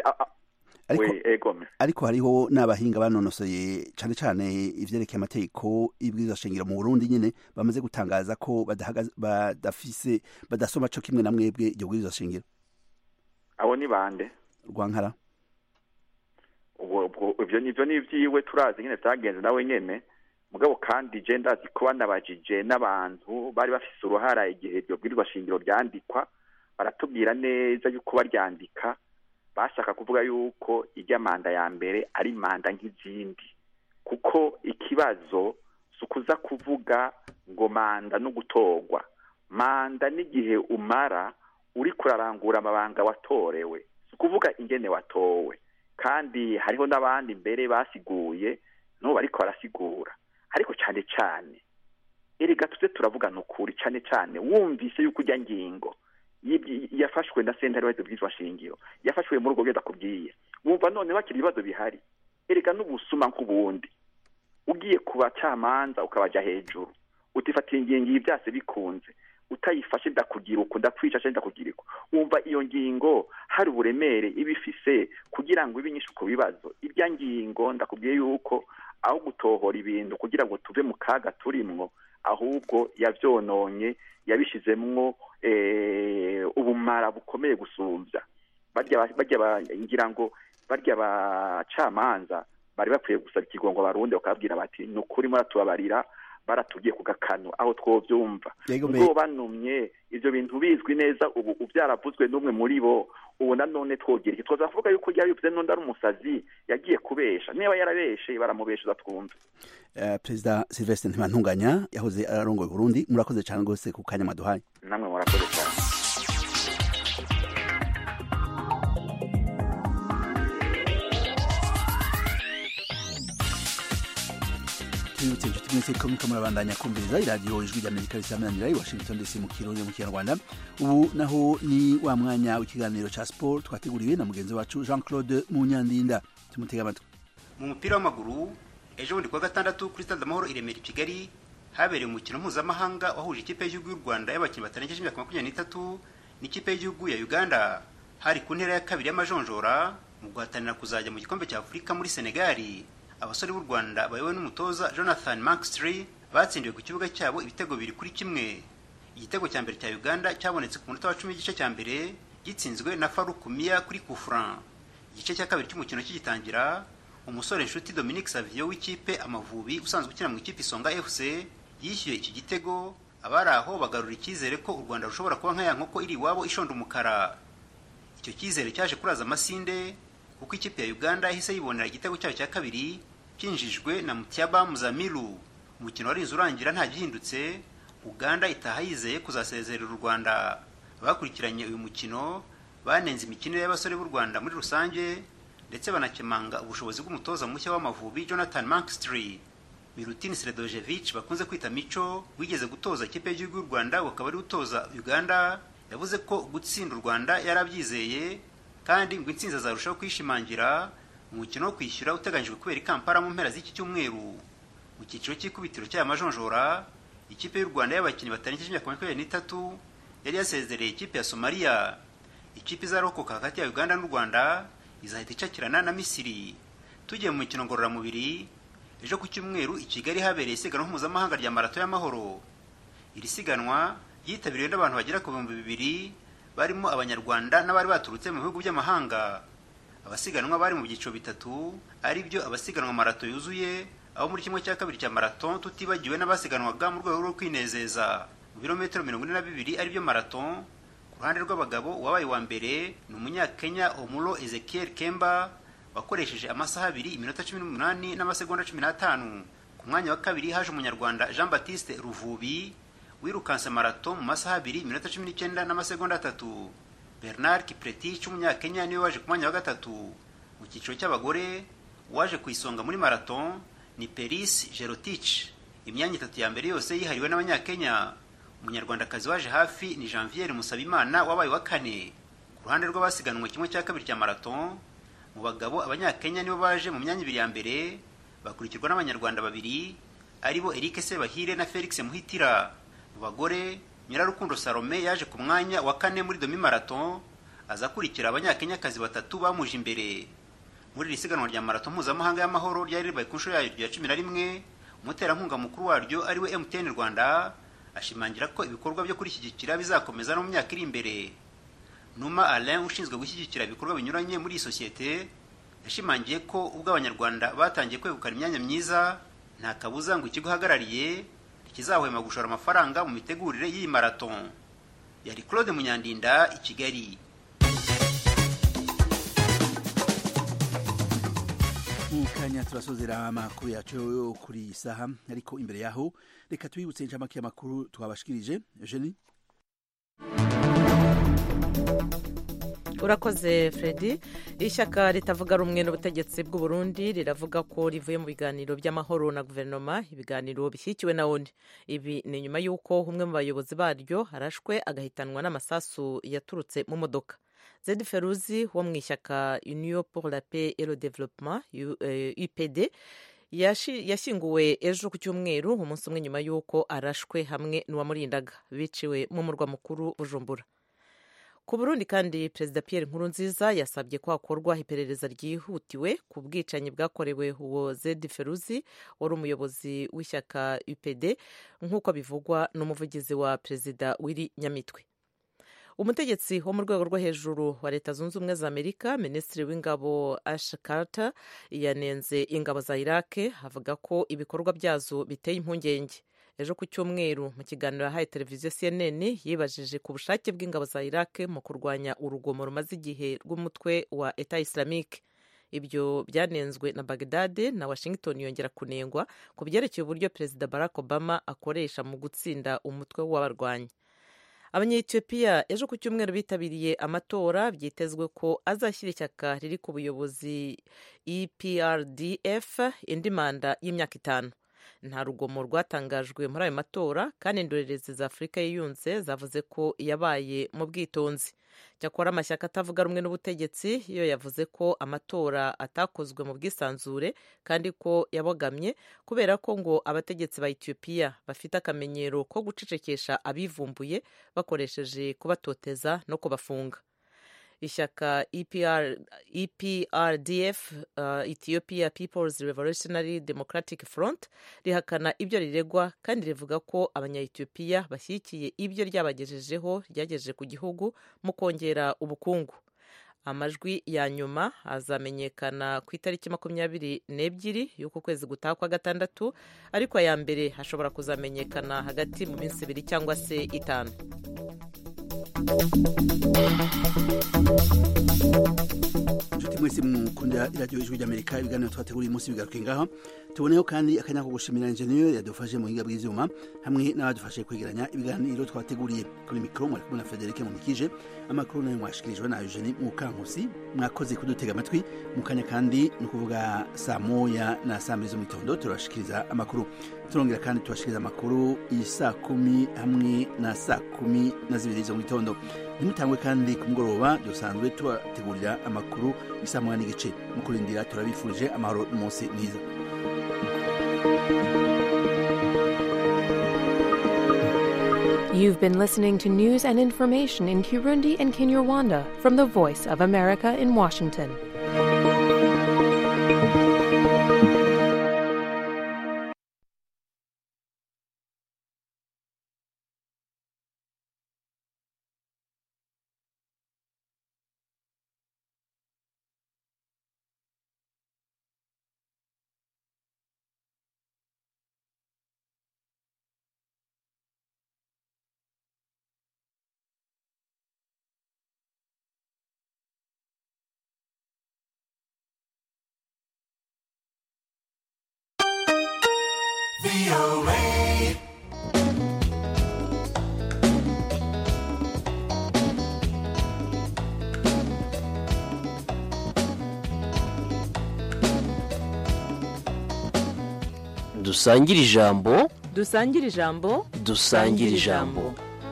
ariko hariho n'abahinga banonosoye cyane cyane ivyerekeye amategeko y'ibwirizwa shingiro mu Burundi nyene bamaze gutangaza ko badafise badasoma co kimwe na mwebwe iryo bwirizwa shingiro. Abo ni bande? Rwankara. Ubwo ivyo nivyo nivyiwe turazi nyene vyagenze nawe nyene, mugabo kandi je ndazi ko banabajije n'abantu bari bafise uruhara igihe iryo bwirizwa shingiro ryandikwa, baratubwira neza yuko baryandika bashaka kuvuga yuko ijya manda ya mbere ari manda nk'izindi, kuko ikibazo sukuza kuvuga ngo manda no gutorwa. Manda n'igihe umara uri kurarangura amabanga watorewe, sukuvuga ingene watowe. Kandi hariho n'abandi mbere basiguye no bariko barasigura, ariko cyane cyane erega tuze turavuga nukuri cyane cyane wumvise yuko ujya ngingo yafashwe na sentare wese bwizwa shingiro yafashwe muri ubwo bweda kubwiye, wumva none bakiri ibibazo bihari. Erega n'ubusuma nk'ubundi ugiye kuba camanza ukabaja hejuru utifatiye ingingo ivyase bikunze, utayifashe ndakugira uko ndakwica cyane ndakugira uko, wumva iyo ngingo hari uburemere ibifise kugira ngo ibinyishe ku bibazo. Ibya ngingo ndakubwiye yuko aho gutohora ibintu kugira ngo tuve mu kaga turimwo, ahubwo yavyononye yabishizemwo eh ubumara bukomeye gusumvya. Barya barya ngira ngo barya bacamanza bari bakwiye gusaba ikigongo barundi bakabwira bati nukuri muratubabarira, baratugiye ku gakano aho twovyumva. Ubwo banumye ivyo bintu bizwi neza ubu ubyaravuzwe n'umwe muri bo, ubu nanone twogira iki twoza kuvuga yuko yabivuze none ari umusazi yagiye kubesha, niba yarabeshe baramubesha twumva. Uh, Perezida Sylvestre Ntibantunganya yahoze ararongoye Burundi, murakoze cyane gose ku kanya maduhaye. Namwe murakoze cyane. Twibutse inshuti mwese ko muriko murabandanya kumviriza iradiyo ijwi ry'Amerika risamanira i Washington D C mu Kirundi mu Kinyarwanda. Ubu naho ni wa mwanya w'ikiganiro ca sport twateguriwe na mugenzi wacu Jean Claude Munyandinda. Tumutega amatwi. Mu mupira w'amaguru ejo bundi kwa gatandatu kuri Stade Amahoro i Remera i Kigali habereye umukino mpuzamahanga wahuje ikipe y'igihugu y'u Rwanda y'abakinnyi batarengeje imyaka makumyabiri n'itatu n'ikipe y'igihugu ya Uganda. Hari ku ntera ya kabiri y'amajonjora mu guhatanira kuzajya mu gikombe cya Afurika muri Senegal. Abasore b'u Rwanda bayobowe n'umutoza Jonathan Maxtree batsindiwe ku kibuga cyabo ibitego biri kuri kimwe. Igitego cya mbere cya Uganda cyabonetse ku munota wa cumi igice cya mbere gitsinzwe na Farouk Mia kuri coup franc. Igice cya kabiri cy'umukino kigitangira, umusore Nshuti Dominique Savio w'ikipe Amavubi usanzwe ukina mu ikipe Isonga F C yishyuye iki gitego, abari aho bagarura icyizere ko u Rwanda rushobora kuba nk'aya nkoko iri iwabo ishonda umukara. Icyo cyizere cyaje kuraza amasinde kuko ikipe ya Uganda yahise yibonera igitego cyayo cya kabiri cyinjijwe na Mutiaba Muzamiru. Umukino wari urangira nta gihindutse, Uganda itaha yizeye kuzasezerera u Rwanda. Bakurikiranye uyu mukino banenze imikino y'abasore b'u Rwanda muri rusange ndetse banakemanga ubushobozi bw'umutoza mushya w'Amavubi Jonathan Maxtree. Milutin Sredojevic bakunze kwita Micho wigeze gutoza ikipe y'igihugu y'u Rwanda wakaba ari utoza Uganda, yavuze ko gutsinda u Rwanda yarabyizeye kandi ngo intsinzi azarushaho kwishimangira umukino wo kwishyura uteganyijwe kubera i Kampala mu mpera z'iki cyumweru. Mu cyiciro cy'ikubitiro cy'aya majonjora ikipe y'u Rwanda y'abakinnyi batarengeje imyaka makumyabiri n'itatu yari yasezereye ikipe ya Somalia. Ikipe izarokoka hagati ya Uganda n'u Rwanda izahita icakirana na Misiri. Tugiye mu mikino ngororamubiri, ejo ku cyumweru i Kigali habereye isiganwa mpuzamahanga rya marato y'amahoro. Iri siganwa yitabiriwe n'abantu bagera ku bihumbi bibiri barimo abanyarwanda n'abari baturutse mu bihugu by'amahanga. Abasiganwa bari mu byiciro bitatu, ari byo abasiganwa marato yuzuye aho muri kimwe cya kabiri cya marato tutibagiwe n'abasiganwaga mu rwego rwo kwinezeza mu birometero mirongo ine na bibiri ari byo marato, ku ruhande rw'abagabo uwabaye wa mbere ni umunyakenya Omuro Ezekiel Kemba wakoresheje amasaha abiri iminota cumi n'umunani n'amasegonda cumi n'atanu. Ku mwanya wa kabiri haje umunyarwanda Jean Baptiste Ruvubi wirukanse marato mu masaha abiri iminota cumi n'icyenda n'amasegonda atatu. Bernard Kipretich umunyakenya niwe waje ku mwanya wa gatatu. Mu cyiciro cy'abagore waje ku isonga muri marathon ni Peris Jerotich. Imyanya itatu ya mbere yose yihariwe n'abanyakenya. Umunyarwandakazi waje hafi ni Janvier Musabimana wabaye wa kane. Ku ruhande rw'abasiganwe kimwe cya kabiri cya marathon mu bagabo abanyakenya nibo baje mu myanya ibiri ya mbere bakurikirwa n'abanyarwanda babiri aribo Eric Sebahire na Felix Muhitira. Mu bagore Nyirarukundo Salome yaje ku mwanya wa kane muri demi marathon aza kurikira abanyakenyakazi batatu bamuje imbere. Muri iri siganwa rya marathon mpuzamahanga y'amahoro ryari ribaye ku nshuro yayo ya cumi na rimwe, umuterankunga mukuru waryo ariwe M T N Rwanda ashimangira ko ibikorwa byo kurishyigikira bizakomeza no mu myaka iri imbere. Numa Alain ushinzwe gushyigikira ibikorwa binyuranye muri iyi sosiyete yashimangiye ko ubwo abanyarwanda batangiye kwegukana imyanya myiza nta kabuza ngo ikigo hagarariye kizahwema gushora amafaranga mu mitegurire y'iyi marathon. Yari Claude Munyandinda i Kigali. mukanya turasozera amakuru yacu kuri isaha, ariko imbere yaho reka twibutse inshamake y'amakuru twabashikirije. Eugenie. Urakoze Freddy. Ishyaka ritavuga rumwe n'ubutegetsi bw'u Burundi riravuga ko rivuye mu biganiro by'amahoro na guverinoma, ibiganiro bishyikiwe na O N U. Ibi ni nyuma y'uko umwe mu bayobozi baryo harashwe agahitanwa n'amasasu yaturutse mu modoka. Zed Feruzi wo mu ishyaka Union pour la paix et le développement U P D yashyinguwe ejo ku cyumweru, umunsi umwe nyuma y'uko arashwe hamwe n'uwamurindaga, biciwe mu murwa mukuru Bujumbura. Ku Burundi kandi Perezida Pierre Nkurunziza yasabye ko hakorwa iperereza ryihutiwe ku bwicanyi bwakorewe uwo Zed Feruzi wari umuyobozi w'ishyaka U P D nk'uko bivugwa n'umuvugizi wa Perezida Willy Nyamitwe. Umutegetsi wo mu rwego rwo hejuru wa Leta Zunze Ubumwe za Amerika, Minisitiri w'Ingabo Ash Carter yanenze ingabo za Iraq, avuga ko ibikorwa byazo biteye impungenge. Ejo ku cyumweru mu kiganiro yahaye televiziyo C N N yibajije ku bushake bw'ingabo za Iraq mu kurwanya urugomo rumaze igihe rw'umutwe wa Etat Islamique. Ibyo byanenzwe na Baghdad na Washington yongera kunengwa ku byerekeye uburyo Perezida Barack Obama akoresha mu gutsinda umutwe w'abarwanyi. Abanya-Ethiopia ejo ku cyumweru bitabiriye amatora, byitezwe ko azashyira ishyaka riri ku buyobozi E P R D F indi manda y'imyaka itanu. Nta rugomo rwatangajwe muri ayo matora, kandi indorerezi za Afurika yiyunze zavuze ko yabaye mu bwitonzi. Cyakora amashyaka atavuga rumwe n'ubutegetsi yo yavuze ko amatora atakozwe mu bwisanzure kandi ko yabogamye, kubera ko ngo abategetsi ba Ethiopia bafite akamenyero ko gucecekesha abivumbuye bakoresheje kubatoteza no kubafunga. Ishyaka E P R D F uh, Ethiopia People's Revolutionary Democratic Front rihakana ibyo riregwa, kandi rivuga ko abanya-Ethiopia bashyigikiye ibyo ryabagejejeho ryagejeje ku gihugu mu kongera ubukungu. Amajwi ya nyuma azamenyekana ku itariki makumyabiri n'ebyiri y'uko kwezi gutaha kwa gatandatu, ariko aya mbere hashobora kuzamenyekana hagati mu minsi ibiri cyangwa se itanu. Nshuti mwese mukunda iradiyo ijwi ry'Amerika, ibiganiro twateguriye umunsi bigaruke ngaha. Tuboneyeho kandi akanya ko gushimira engineer yadufashe mu buhinga bw'ivyuma hamwe n'abadufashe kwegeranya ibiganiro twateguriye. Kuri mikro mwari kumwe na Frederic Munikije, amakuru nayo mwashikirijwe na Eugenie Mukankusi. Mwakoze kudutega amatwi. Mu kanya kandi ni ukuvuga saa moya na saa mbiri zo mu gitondo turashikiriza amakuru. Turongera kandi tubashikiriza amakuru isaa kumi hamwe na saa kumi na zibiri zo mu gitondo. Nimutangwe kandi ku mugoroba dusanzwe tubategurira amakuru isaa moya n'igice. Mu kurindira turabifurije amahoro n'umunsi mwiza. You've been listening to news and information in Kirundi and Kinyarwanda from the Voice of America in Washington. V O A. dusangire ijambo dusangire ijambo dusangire ijambo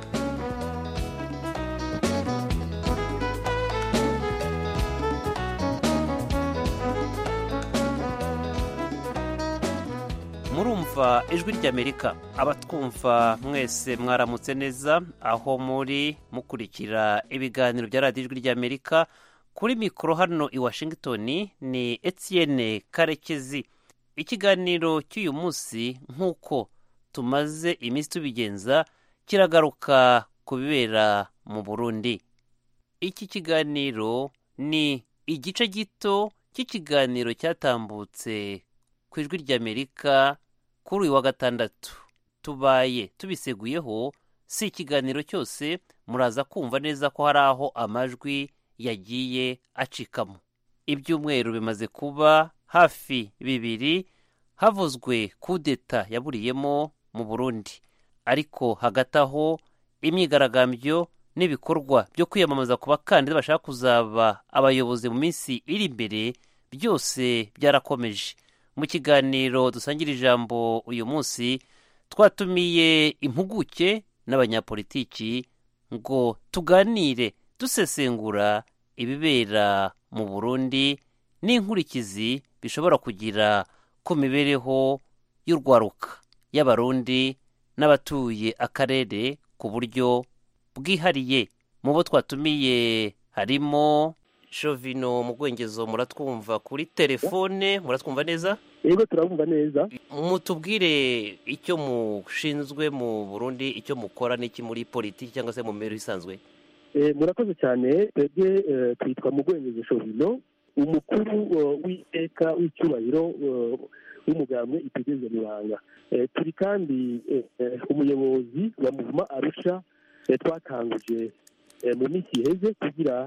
murumva ijwi ry'Amerika, abatwumva mwese mwaramutse neza aho muri mukurikira ibiganiro bya radiyo ijwi ry'Amerika. Kuri mikoro hano i Washington ni Etienne Karekezi. Ikiganiro cy'uyu munsi nk'uko tumaze iminsi tubigenza kiragaruka ku bibera mu Burundi. Iki kiganiro ni igice gito cy'ikiganiro cyatambutse ku ijwi ry'Amerika kuri uyu wa gatandatu. Tubaye tubiseguyeho, si ikiganiro cyose, muraza kumva neza ko hari aho amajwi yagiye acikamo. Ibyumweru bimaze kuba hafi bibiri havuzwe kudeta yaburiyemo mu Burundi, ariko hagati aho imyigaragambyo n'ibikorwa byo kwiyamamaza ku bakandida bashaka kuzaba abayobozi mu minsi iri imbere byose byarakomeje. Mu kiganiro dusangira ijambo uyu munsi twatumiye impuguke n'abanyapolitiki ngo tuganire dusesengura ibibera mu Burundi n'inkurikizi bishobora kugira ku mibereho y'urwaruka y'abarundi n'abatuye akarere ku buryo bwihariye. Mu bo twatumiye harimo Shovino Mugwengezo. Muratwumva kuri telefone? Muratwumva neza? Yego turabumva neza. Mutubwire icyo mushinzwe mu Burundi, icyo mukora n'iki muri politiki cyangwa se mu mibereho isanzwe. Eh murakoze cyane. Twebwe twitwa Mugwengezo Shovino, umukuru w'iteka w'icyubahiro w'umugambwe itegeze Mibanga. Turi kandi umuyobozi wa Muvuma Arusha twatanguje mu minsi iheze kugira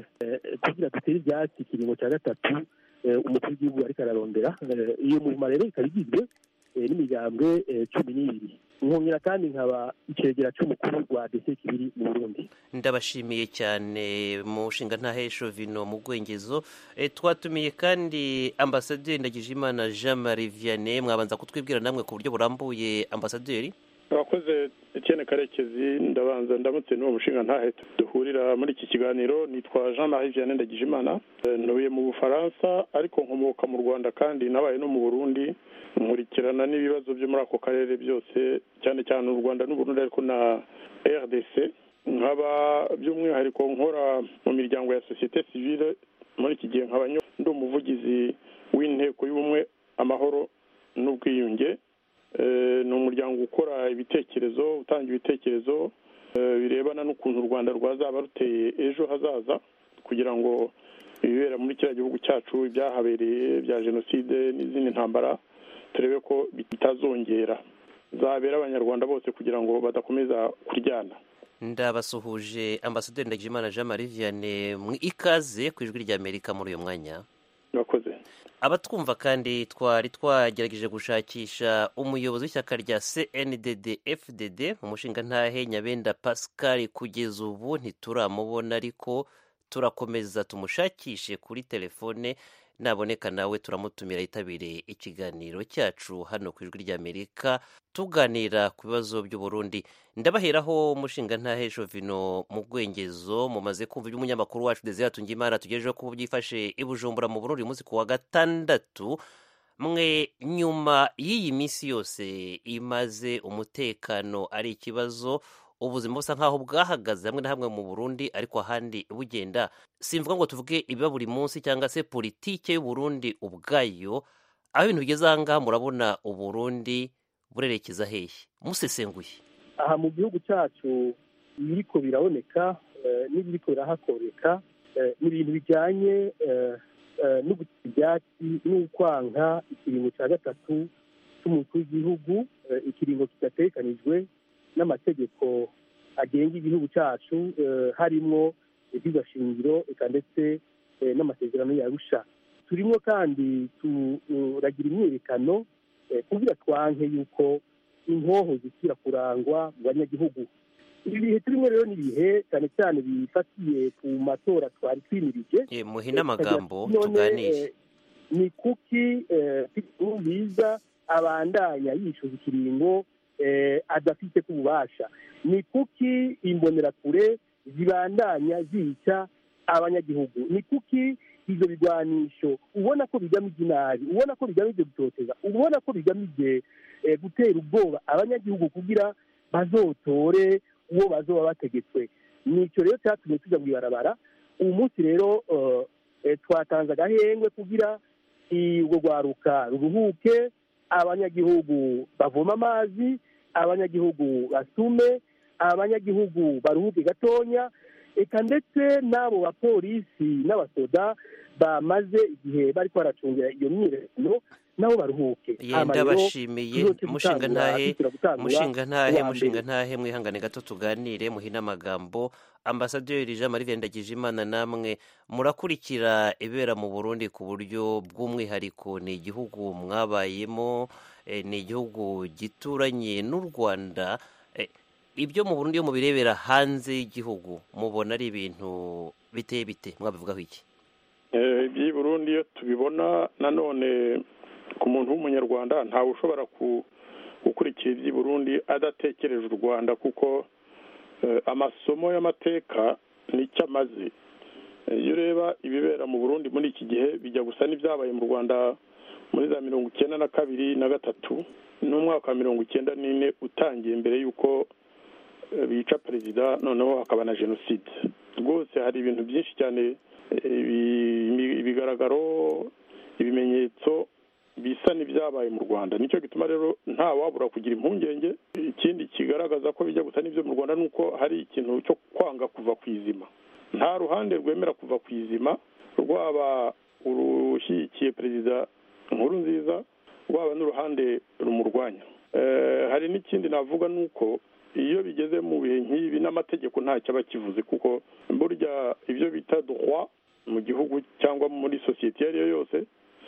kugira dutere ibyatsi ikiringo cya gatatu umukuru w'igihugu ariko ararondera. Iyo muvuma rero ikaba igizwe n'imigambwe cumi n'ibiri. Nkongera kandi nkaba icegera cy'umukuru wa D C kibiri mu Burundi. Ndabashimiye cyane mushinga ntahe Shovino Mugwengezo. E, twatumiye kandi ambasaderi Ndagijimana Jean Marie Vianney. Mwabanza kutwibwira namwe ku buryo burambuye ambasaderi? Abakoze Etienne Karekezi, ndabanza ndamutse n'uwo mushinga ntahe duhurira muri iki kiganiro. Nitwa Jean Marie Vianney Ndagijimana, ntuye mu Bufaransa ariko nkomoka mu Rwanda kandi nabaye no mu Burundi, nkurikirana n'ibibazo byo muri ako karere byose, cyane cyane u Rwanda n'u Burundi ariko na R D C. Nkaba by'umwihariko nkora mu miryango ya societe civile. Muri iki gihe nkaba ndi umuvugizi w'inteko y'ubumwe amahoro n'ubwiyunge. Ni umuryango ukora ibitekerezo, utanga ibitekerezo birebana n'ukuntu u Rwanda rwazaba ruteye ejo hazaza, kugira ngo ibibera muri kiriya gihugu cyacu, ibyahabereye bya jenoside n'izindi ntambara, turebe ko bitazongera, zabera abanyarwanda bose kugira ngo badakomeza kuryana. Ndabasuhuje ambasaderi Ndagijimana Jean Marie Vianney, mu ikaze ku ijwi ry'Amerika muri uyu mwanya. Murakoze. Abatwumva kandi twari twagerageje gushakisha umuyobozi w'ishyaka rya C N D D F D D, umushinga ntahe Nyabenda Pascal. Kugeza ubu ntituramubona, ariko turakomeza tumushakishe kuri telefone. Naboneka nawe turamutumira yitabire ikiganiro cyacu hano ku ijwi ry'Amerika tuganira ku bibazo by'u Burundi. Ndabaheraho umushinga ntahe Shovino Mugwengezo. Mumaze kumva iby'umunyamakuru wacu Desire Tungimana tugejeje ko byifashe i Bujumbura mu Burundi umunsi ku wa gatandatu. Mwe nyuma y'iyi minsi yose imaze umutekano ari ikibazo, ubuzima busa nkaho bwahagaze hamwe na hamwe mu Burundi ariko ahandi bugenda, simvuga ngo tuvuge ibiba buri munsi cyangwa se politike y'u Burundi ubwayo, aho ibintu bigeze aha ngaha murabona u Burundi burerekeza hehe musesenguye? Aha mu gihugu cyacu ibiriko biraboneka n'ibiriko birahakoreka ni ibintu bijyanye no gutera ibyatsi n'ukwanka ikiringo cya gatatu cy'umukuru w'igihugu, ikiringo kidatekanijwe n'amategeko agenga igihugu cyacu, harimo ibyigwa shingiro eka ndetse n'amasezerano ya Arusha. Turimo kandi turagira imyiyerekano kugira twanke yuko inkoho zisubira kurangwa mu banyagihugu. ibi bihe turimo rero ni ibihe cyane cyane bifatiye ku matora twari twimirije. muhina amagambo tuganire. Ni kuki Nkurunziza abandanya yishuza ikiringo adafite ku bubasha? Ni kuki imbonerakure zibandanya zica abanyagihugu? Ni kuki ibyo bigwanisho ubona ko bigamije inabi, ubona ko bigamije gutoteza, ubona ko bigamije gutera ubwoba abanyagihugu kugira bazotore uwo bazoba bategetswe? Nicyo rero cyatumye tujya mu ibarabara. uyu munsi rero twatanze agahengwe kugira urwo rwaruka ruruhuke, abanyagihugu bavoma amazi, abanyagihugu basume, abanyagihugu baruhuke gatonya, eka ndetse n'abo bapolisi n'abasoda bamaze igihe bari baracungira iyo myiyerekano nabo baruhuke. ndabashimiye mushinga ntahe mushinga ntahe mushinga ntahe mwihangane gato tuganire muhina amagambo. Ambasaderi Jean Marie Ndagijimana, namwe murakurikira ibera mu Burundi ku buryo bw'umwihariko. Ni igihugu mwabayemo, ni igihugu gituranye n'u Rwanda. Ibyo mu Burundi iyo mubirebera hanze y'igihugu mubona ari ibintu biteye bite, mwabivugaho iki? iby'i Burundi iyo tubibona nanone ku muntu w'umunyarwanda ntawe ushobora gukurikira iby'i Burundi adatekereje u Rwanda, kuko amasomo y'amateka nicyo amaze. iyo ureba ibibera mu Burundi muri iki gihe bijya gusa n'ibyabaye mu Rwanda muri za mirongo icyenda na kabiri na gatatu n'umwaka wa mirongo icyenda n'ine utangiye mbere y'uko bica perezida, noneho hakaba na jenoside. Rwose hari ibintu byinshi cyane, ibigaragaro, ibimenyetso bisa n'ibyabaye mu Rwanda. Nicyo gituma rero nta wabura kugira impungenge. Ikindi kigaragaza ko bijya gusa n'ibyo mu Rwanda ni uko hari ikintu cyo kwanga kuva ku izima. Nta ruhande rwemera kuva ku izima, rwaba urushyigikiye perezida Nkurunziza, rwaba n'uruhande rumurwanya. Hari n'ikindi navuga ni uko iyo bigeze mu bihe nk'ibi n'amategeko ntacyo aba kivuze, kuko burya ibyo bita droit mu gihugu cyangwa muri sosiyete iyo ari yo yose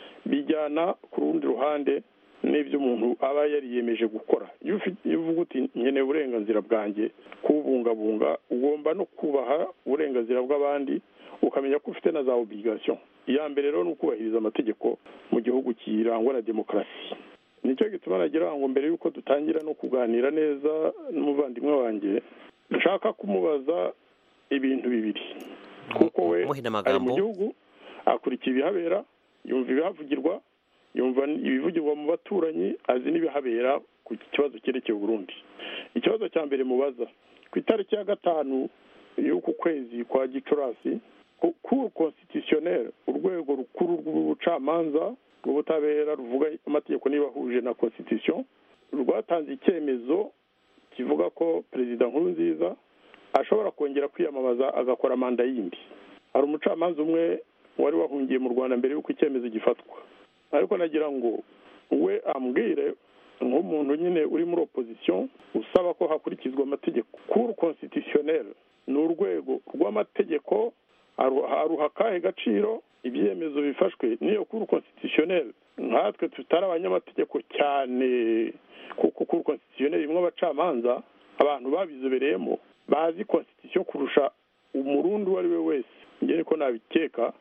bijyana ku rundi ruhande n'ibyo umuntu aba yariyemeje gukora. Iyo uvuga uti nkeneye uburenganzira bwanjye kubungabunga, ugomba no kubaha uburenganzira bw'abandi, ukamenya ko ufite na za obligation. Iya mbere rero ni ukubahiriza amategeko mu gihugu kirangwa na demokarasi. Nicyo gituma nagira ngo mbere y'uko dutangira no kuganira neza n'umuvandimwe wanjye, nshaka kumubaza ibintu bibiri, kuko we ari mu gihugu akurikira ibihabera, yumva ibihavugirwa, yumva ibivugirwa mu baturanyi, azi n'ibihabera ku kibazo cyerekeye Burundi. Ikibazo cya mbere mubaza, ku itariki ya gatanu y'uku kwezi kwa Gicurasi, Cour constitutionnelle, urwego rukuru rw'ubucamanza rw'ubutabera ruvuga amategeko niba ahuje na constitution, rwatanze icyemezo kivuga ko perezida Nkurunziza ashobora kongera kwiyamamaza agakora manda yindi. Hari umucamanza umwe wari wahungiye mu Rwanda mbere y'uko icyemezo gifatwa, ariko nagira ngo we ambwire nk'umuntu nyine uri muri opposition usaba ko hakurikizwa amategeko. Cour constitutionnelle ni urwego rw'amategeko, aruha akahe gaciro ibyemezo bifashwe n'iyo Cour constitutionnelle? Nkatwe tutari abanyamategeko cyane, kuko Cour constitutionnelle imwe abacamanza abantu babizobereyemo bazi constitution kurusha umurundi uwo ari we wese. Njye niko nabikeka.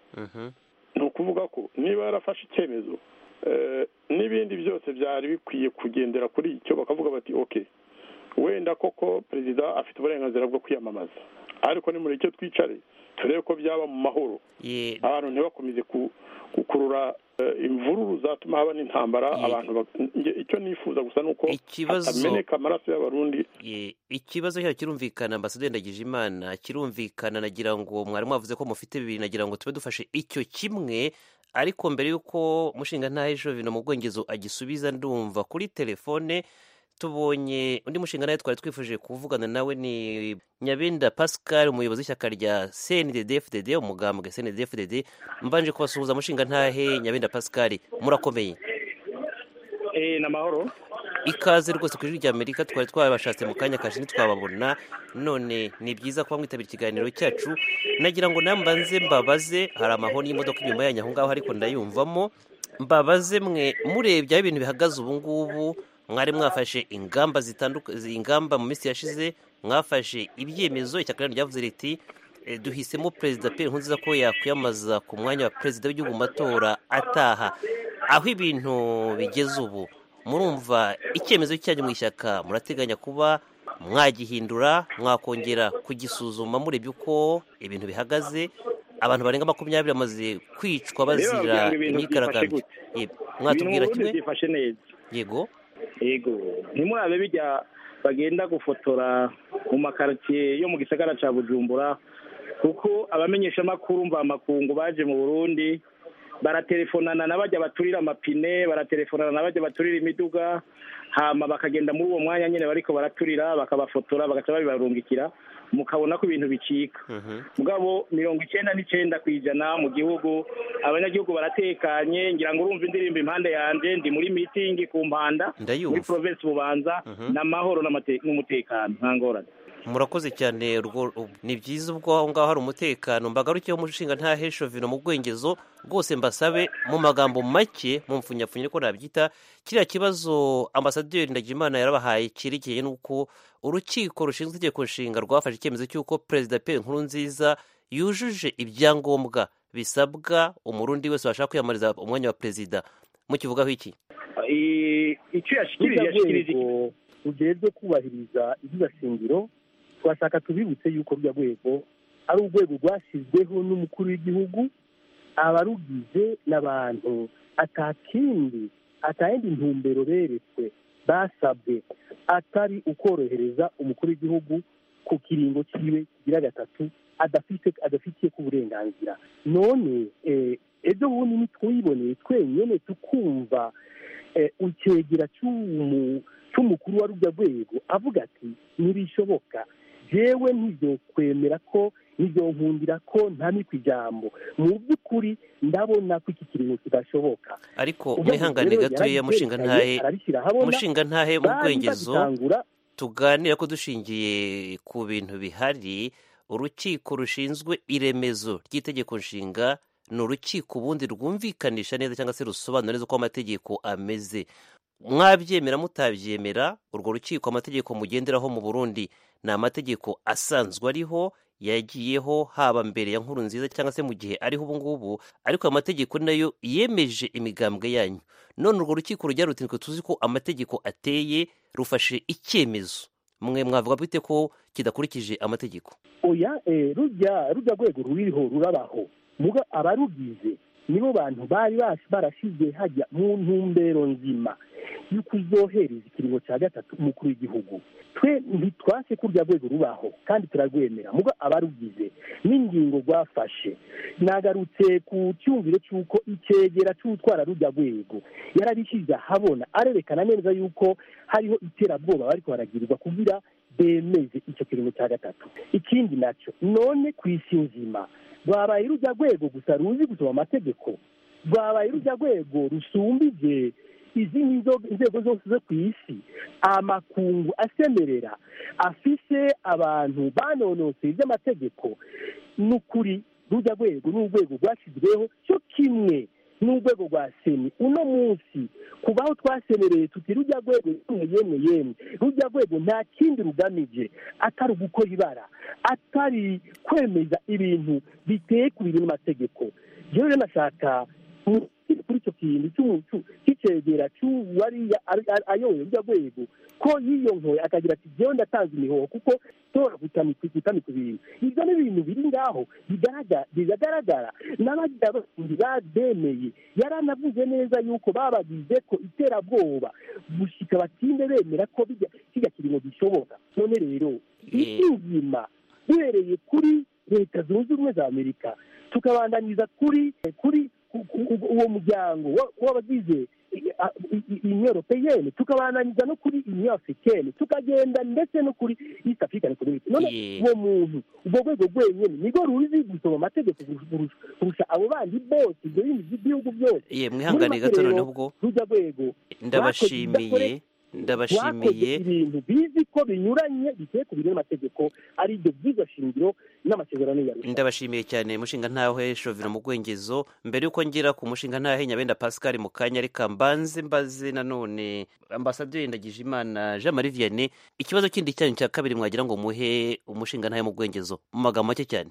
Ni ukuvuga ko niba yarafashe icyemezo n'ibindi byose byari bikwiye kugendera kuri icyo, bakavuga bati okay, wenda koko perezida afite uburenganzira bwo kwiyamamaza, ariko ni muri icyo twicare turebe ko byaba mu mahoro, abantu ntibakomeze gukurura imvururu zatuma haba n'intambara. Abantu icyo nifuza gusa nuko hatameneka amaraso y'abarundi. Ikibazo cyayo kirumvikana, Ambasaderi Ndagijimana, kirumvikana. Nagira ngo mwari mwavuze ko mufite bibiri, nagira ngo tube dufashe icyo kimwe, ariko mbere y'uko mushinga ntahe Jovino mu Bwongezo agisubiza, ndumva kuri telefone tubonye undi mushinga nawe twari twifuje kuvugana nawe. Ni Nyabenda Pascal, umuyobozi w'ishyaka rya C N D D F D D, umugambwe C N D D F D D. Mbanje kubasuhuza mushinga ntahe Nyabenda Pascal, murakomeye? Eh, namahoro. Ikaze rwose ku ijwi rya Amerika, twari twabashatse mu kanya kaje ntitwababona, none ni byiza kuba mwitabira ikiganiro cyacu. Nagira ngo nambanze mbabaze, hari amahoni y'imodoka inyuma yanyu aho ngaho ariko ndayumvamo, mbabaze mwe murebye aho ibintu bihagaze ubu ngubu mwari mwafashe ingamba zitandukanye, ingamba mu minsi yashize mwafashe ibyemezo, ishyaka ryavuze riti duhisemo perezida Pierre Nkurunziza ko yakwiyamaza ku mwanya wa perezida w'igihugu mu matora ataha. Aho ibintu bigeze ubu murumva icyemezo cyanyu mu ishyaka murateganya kuba mwagihindura, mwakongera kugisuzuma murebye uko ibintu bihagaze? Abantu barenga makumyabiri bamaze kwicwa bazira imyigaragambyo. Mwatubwira kimwe? Byifashe neza. Yego yego ntimurabe bijya bagenda gufotora mu makaritiye yo mu gisagara ca Bujumbura, kuko abamenyesha makuru mva makungu baje mu Burundi baratelefonana nabajya baturira amapine, baratelefonana nabajya baturira imiduga, hama bakagenda muri uwo mwanya nyene bariko baraturira bakabafotora bagaca babibarungikira, mukabona ko ibintu bicika. Mugabo mirongo icyenda n'icenda kw'ijana mu gihugu abanyagihugu baratekanye. Ngira ngo urumva indirimbo impande yanje, ndi muri meeting ku Mpanda muri province Bubanza, n'amahoro n'umutekano nta ngorane. Murakoze cyane, ni byiza ubwo aho ngaho hari umutekano. Mbagarukiyeho umushinga nta Heshovino mu Bwengezo, rwose mbasabe mu magambo make mu mfunyapfunya ko nabyita, kiriya kibazo ambasaderi Ndagijimana yarabahaye cyerekeye n'uko urukiko rushinzwe itegeko nshinga rwafashe icyemezo cy'uko perezida Pierre Nkurunziza yujuje ibyangombwa bisabwa umurundi wese washaka kwiyamamariza umwanya wa perezida. Mukivugaho iki? Icyo yashikirije yashikirije ujejwe kubahiriza iby'ashingiro, twashaka tubibutse yuko rya rwego ari urwego rwashyizweho n'umukuru w'igihugu, abarugize n'abantu atakindi atayindi ntumbero beretswe basabwe atari ukorohereza umukuru w'igihugu ku kiringo cyiwe kigira gatatu adafite adafitiye ku burenganzira. None ejo bundi nitwiboneye twenyene tukumva ukegera cy'umukuru wa rujya rwego avuga ati ntibishoboka, jewe ntibyo kwemera ko nibyo nkundira ko ntamikwa ijambo, mu by'ukuri ndabona ko iki kiringo kidashoboka. Ariko mwihangane gatoya mushinga ntahe mushinga ntahe mu Bwengezo tuganira ko dushingiye ku bintu bihari. Urukiko rushinzwe iremezo ry'itegeko nshinga ni urukiko ubundi rwumvikanisha neza cyangwa se rusobanura neza uko amategeko ameze. Mwabyemera mutabyemera, urwo rukiko amategeko mugenderaho mu Burundi ni amategeko asanzwe ariho, yagiyeho haba mbere ya Nkurunziza cyangwa se mu gihe ariho ubu ngubu, ariko amategeko nayo yemeje imigambwe yanyu. None urwo rukiko rujya rutinzwe tuzi ko amategeko ateye rufashe icyemezo, mwe mwavuga bite ko kidakurikije amategeko? Oya, eh, rujya rujya rwego ruriho rurabaho, muga abarugize nibo bantu bari barashize hajya mu ntumbero nzima yuko uzohereza ikiringo cya gatatu umukuru w'igihugu. Twe ntitwase kurya rwego rubaho kandi turarwemera, muga abarugize n'ingingo rwafashe. Nagarutse ku cyumviro cy'uko icegera cy'utwara rujya rwego yarabishize habona arerekana neza yuko hariho iterabwoba bariko baragirirwa kugira bemeze icyo kiringo cya gatatu. Ikindi nacyo none ku isi nzima rwabaye rujya rwego gusa ruzi gusoma amategeko, rwabaye rujya rwego rusumbije izindi inzego zose zo ku isi, amakungu asemerera afise abantu banonoseye iby'amategeko. N'ukuri rujya rwego n'urwego rwashyizweho cyo kimwe n'urwego rwa seni. Uno munsi kubaho twasemereye tuti rujya rwego yemwe yemwe yemwe rujya rwego nta kindi rugamije atari ugukora ibara, atari kwemeza ibintu biteye ku bintu n'amategeko. Jewe rero nashaka kuri icyo kintu cy'icegera cy'uwari ayoboye rujya rwego ko yiyonkoye akagira ati jewe ndatanze imihoho kuko tora gutamika ibintu. Ibyo ni ibintu biri ngaho bigaragara n'abagira bandi bademeye. Yaranavuze neza yuko babagize ko iterabwoba gushika batinde bemera ko kijya kiringo gishoboka. None rero isi nzima duhereye kuri leta zunze ubumwe za Amerika tukabandaniza kuri kuri uwo muryango w'abagize Union Européenne, tukabandaniza no kuri Union Africaine, tukagenda ndetse no kuri East African Community. None uwo muntu ubwo rwego rwenyine nigo ruzi gusoma amategeko kurusha abo bandi bose ibyo bindi by'ibihugu byose. Ye mwihangane gato noneho ubwo rujya rwego ndabashimiye ndabashimiye ibintu bizi ko binyuranye biteye ku biri n'amategeko ari byo byiza shingiro n'amasezerano yarusha. ndabashimiye cyane mushinga ntahe Shovino mu Gwengezo. Mbere yuko ngira ku mushinga ntahe Nyabenda Pascal mu kanya reka mbanze mbaze nanone ambasaderi Ndagijimana Jean Marie Vianney, ikibazo kindi cyanyu cya kabiri mwagira ngo muhe umushinga ntahe mu Gwengezo mu magambo make cyane.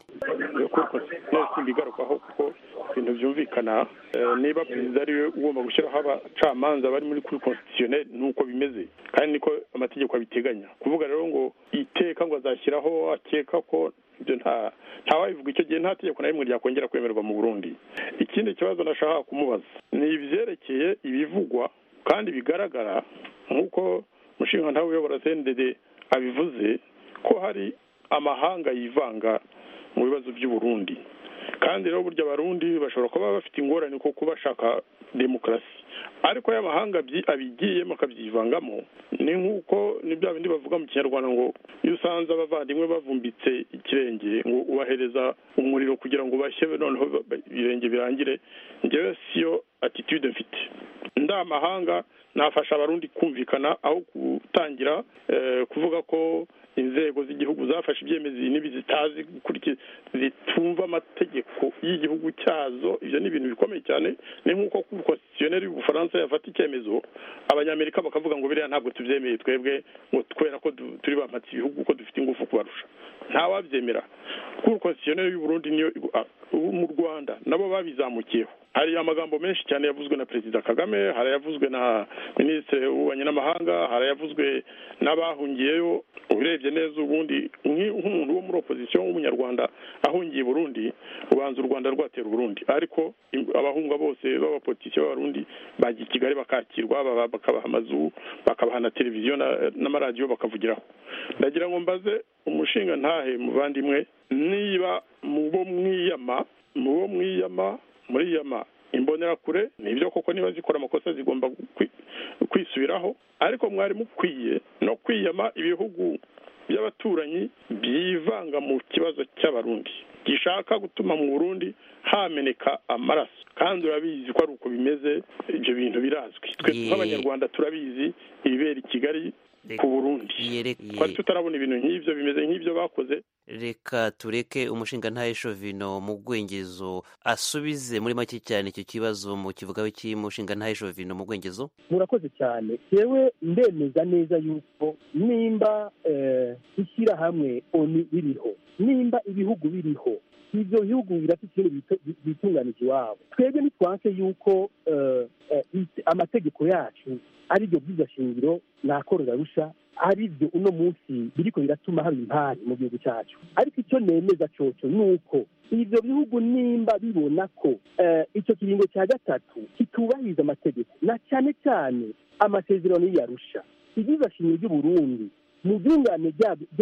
Bigarukaho kuko ibintu byumvikana niba perezida ariwe ugomba gushyiraho abacamanza bari muri kuri constitutionnel nuko bimeze kandi niko amategeko abiteganya. Kuvuga rero ngo iteka ngo azashyiraho akeka ko ibyo nta ntawabivuga icyo gihe nta tegeko na rimwe ryakongera kwemerwa mu Burundi. Ikindi kibazo nashaka kumubaza ni ibyerekeye ibivugwa kandi bigaragara nk'uko mushinga ntawe uyobora C N D D abivuze ko hari amahanga yivanga mu bibazo by'u Burundi. Kandi rero burya abarundi bashobora kuba bafite ingorane ko kuba bashaka demokarasi, ariko y'amahanga abigiyemo akabyivangamo ni nk'uko ni bya bindi bavuga mu Kinyarwanda ngo iyo usanze abavandimwe bavumbitse ikirenge ngo ubahereza umuriro kugira ngo bashye noneho ibirenge birangire. Njyewe siyo attitude mfite. Ndamahanga nafasha abarundi kumvikana aho gutangira eh, kuvuga ko inzego z'igihugu zafashe ibyemezo n'ibi zitazi gukurikiza zitumva amategeko y'igihugu cyazo. Ibyo ni ibintu bikomeye cyane. Ni nk'uko ku constitutionnel y'Ubufaransa yafata icyemezo abanyamerika bakavuga ngo biriya ntabwo tubyemeye twebwe ngo twera ko turi bamatse ibihugu ko dufite ingufu kubarusha. Nta wabyemera. Ku constitutionnel y'u Burundi niyo mu Rwanda nabo babizamukiyeho. Hari amagambo menshi cyane yavuzwe na Perezida Kagame, hari yavuzwe na Minisitiri w'Ububanyi n'Amahanga, hari yavuzwe n'abahungiyeyo. Urebye neza ubundi nk'umuntu wo muri opposition w'umunyarwanda ahungiye Burundi ubanza u Rwanda rwatera Burundi, ariko abahunga bose b'abapoliticiens b'abarundi bagiye Kigali bakakirwa bakabaha amazu bakabaha na televiziyo n'amaradiyo bakavugiraho. Ndagira ngo mbaze umushinga ntahe muvandimwe niba mubo mwiyama mubo mwiyama muri yama imbonerakure nibyo koko niba zikora amakosa zigomba kwisubiraho, ariko mwari mukwiye no kwiyama ibihugu by'abaturanyi byivanga mu kibazo cy'abarundi gishaka gutuma mu Burundi hameneka amaraso. Kandi urabizi ko ari uko bimeze, ibyo bintu birazwi. Twe nk'abanyarwanda turabizi ibibera i Kigali ku Burundi. Twari tutarabona ibintu nk'ibyo bimeze nk'ibyo bakoze. Reka tureke umushinga ntahe Shovino mu Gwengezo asubize muri make cyane icyo kibazo mu kivuga w'iki mushinga ntahe Shovino mu Gwengezo. Murakoze cyane. Yewe ndemeza neza yuko nimba eh, ishyira hamwe oni biriho, nimba ibihugu biriho, ibyo bihugu birafite ikintu bitunganije iwabo. Twebwe nitwanke yuko uh, uh, amategeko yacu ari byo byiza shingiro nakorera rusha ari byo uno munsi biriko biratuma haba impari mu gihugu cyacu. Ariko icyo nemeza coco nuko ibyo bihugu nimba bibona ko uh, icyo kiringo cya gatatu kitubahiriza amategeko na cyane cyane amasezerano y'Arusha, ibyiza shingiro by'u Burundi mu byungane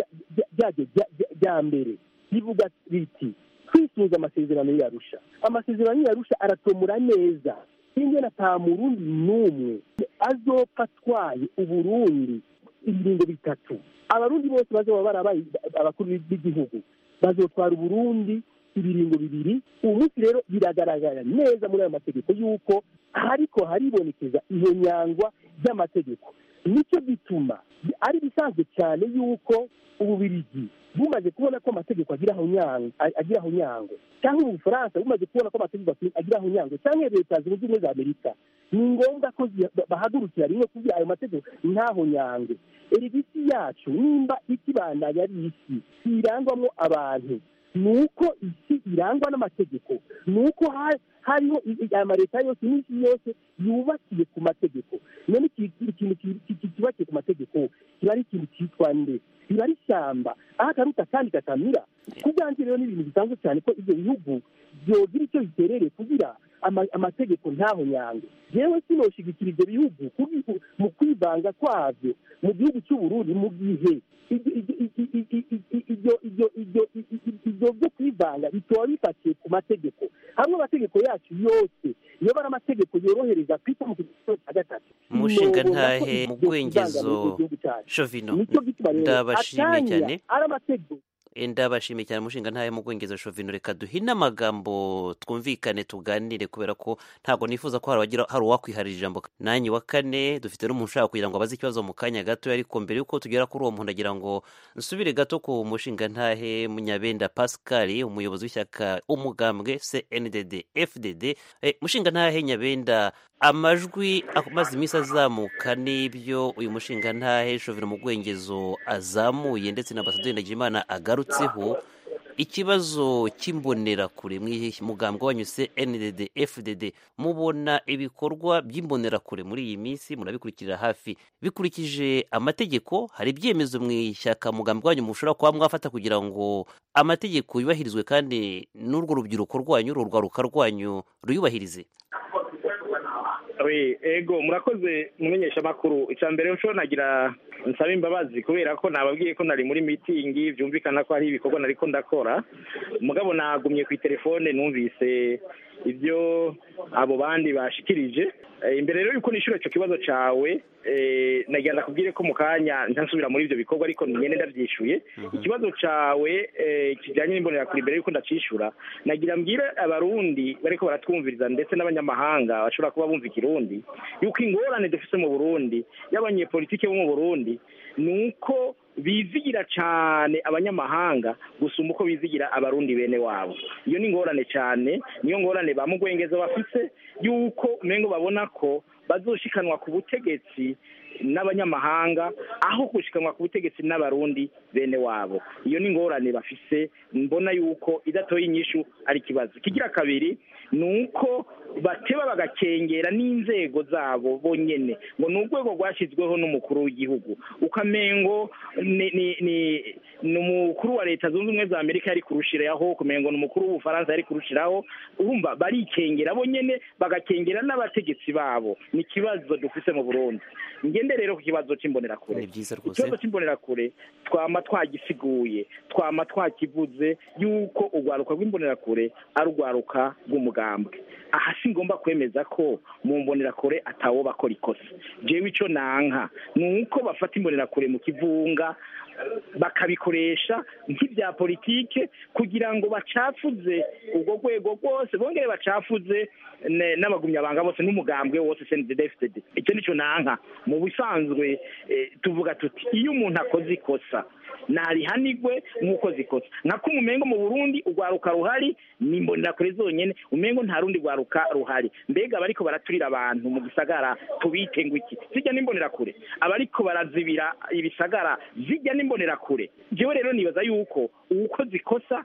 byabyo bya mbere bivuga biti kwisubiza amasezerano y'Arusha. Amasezerano y'Arusha aratomura neza ingene ata murundi n'umwe azopfa atwaye Uburundi ibiringo bitatu. Abarundi bose bazoba barabaye abakuru b'igihugu bazotwara Uburundi ibiringo bibiri. Ubu munsi rero biragaragara neza muri ayo mategeko yuko hariko haribonekeza iyo nyangwa ry'amategeko. Nicyo gituma ari bisanzwe cyane yuko Ububirigi bumaze kubona ko amategeko agiraho nyango agiraho nyango cyangwa Ubufaransa bumaze kubona ko amategeko agiraho nyango cyangwa Leta zunze ubumwe za Amerika, ni ngombwa ko bahagurukira rimwe kugira ayo mategeko ntaho nyango. Erigisi yacu nimba ikibandanya ari isi irangwamo abantu, nuko isi irangwa n'amategeko, nuko hariho amaleta yose n'isi yose yubakiye ku mategeko. None ikintu kibakiye ku mategeko kiba ari ikintu cyitwa nde, biba ari ishyamba aho akaruta kandi katamira. Kubwanjye rero n'ibintu bisanzwe cyane ko ibyo bihugu byogira icyo biterere kugira amategeko ntaho nyango. Yewe sinoshigikira ibyo bihugu mu kwivanga kwabyo mu gihugu cy'u Burundi mu gihe ibyo byo kwivanga bitoba bifatiye ku mategeko. Hamwe amategeko yacu yose iyo bari amategeko yorohereza kwita mu kigo cya gatatu. Umushinga ntahe mu Gwengezo Shovino ndabashimiye cyane. Ari amategeko ndabashimiye cyane umushinga ntahe mu Bwongereza Shovino, reka duhine amagambo twumvikane tuganire kubera ko ntabwo nifuza ko hari uwakwiharira ijambo. Nanyi wa kane dufite n'umuntu ushaka kugira ngo abaze ikibazo mu kanya gato, ariko mbere yuko tugera kuri uwo muntu agira ngo nsubire gato ku mushinga ntahe Munyabenda Pascal, umuyobozi w'ishyaka umugambwe C N D D F D D. E, mushinga ntahe Nyabenda, amajwi amaze iminsi azamuka n'ibyo uyu mushinga ntahe Shovino mu Bwongereza azamuye ndetse na Ambasaderi Ndagijimana agarutseho ikibazo cy'imbonerakure mugambwe wanyu C N D D F D D. Mubona ibikorwa by'imbonerakure muri iyi minsi murabikurikira hafi bikurikije amategeko? Hari ibyemezo mu ishyaka mugambwe wanyu mushobora kuba mwafata kugira ngo amategeko yubahirizwe kandi n'urwo rubyiruko rwanyu urwaruka rwanyu ruyubahirize? Ego murakoze mumenyesha makuru. Icya mbere nshobora nagira nsaba imbabazi kubera ko nababwiye ko nari muri meeting, byumvikana ko hari ibikorwa nariko ndakora, mugabo nagumye ku telefone numvise ibyo abo bandi bashikirije. Imbere rero yuko nishura ico kibazo cawe nagira ndakubwire ko mukanya ntansubira muri ibyo bikorwa, ariko nyene ndavyishuye. Ikibazo cawe kijanye n'imbonera kuri imbere yuko ndacishura, nagira mbwire abarundi bariko baratwumviriza ndetse n'abanyamahanga bashobora kuba bumva ikirundi yuko ingorane dufise mu Burundi y'abanyepolitike bo mu Burundi nuko bizigira cyane abanyamahanga gusumba uko bizigira abarundi bene wabo. Iyo ni ingorane cyane, niyo ngorane ba Mugwengeza bafise yuko umengo babona ko bazoshikanwa ku butegetsi n'abanyamahanga aho gushikanwa ku butegetsi n'abarundi bene wabo. Iyo ni ngorane bafise, mbona yuko idatoye inyishu ari kibazo. Kigira kabiri nuko bateba bagakengera n'inzego zabo bonyene ngo n'urwego rwashizweho n'umukuru w'igihugu, ukamengo ni ni ni n'umukuru wa leta zunze ubumwe za Amerika yari kurushiraho, kumengo n'umukuru w'Ubufaransa yari kurushiraho. Urumva barikengera bonyene bagakengera n'abategetsi babo. Ni kibazo dufise mu Burundi. Ngende rero ku kibazo cy'imbonera kure, ikibazo cy'imbonera kure twama twagisiguye, twama twakivuze yuko urwaruka rw'imbonera kure ari urwaruka rw'umugambwe. Aha si ngomba kwemeza ko mu mbonera kure atawo bakora ikosa. Jewe ico nanka nuko bafata imbonera kure mu kivunga bakabikoresha nk'ibya politike kugira ngo bacafuze ubwo rwego rwose, bongere bacafuze n'abagumyabanga bose n'umugambwe wose C N D D F D D. Icyo nico nanka. Mu bisanzwe tuvuga tuti iyo umuntu akoze ikosa narihanigwe nk'uko zikosa. Nako umumengo mu Burundi urwaruka ruhari nimbonera kure zonyene, umengo nta rundi rwaruka ruhari. Mbega bariko baraturira abantu mu gisagara tubite ngwiki zijya nimbonera kure, abariko barazibira ibisagara zijya nimbonera kure. Jewe rero nibaza yuko ukoze ikosa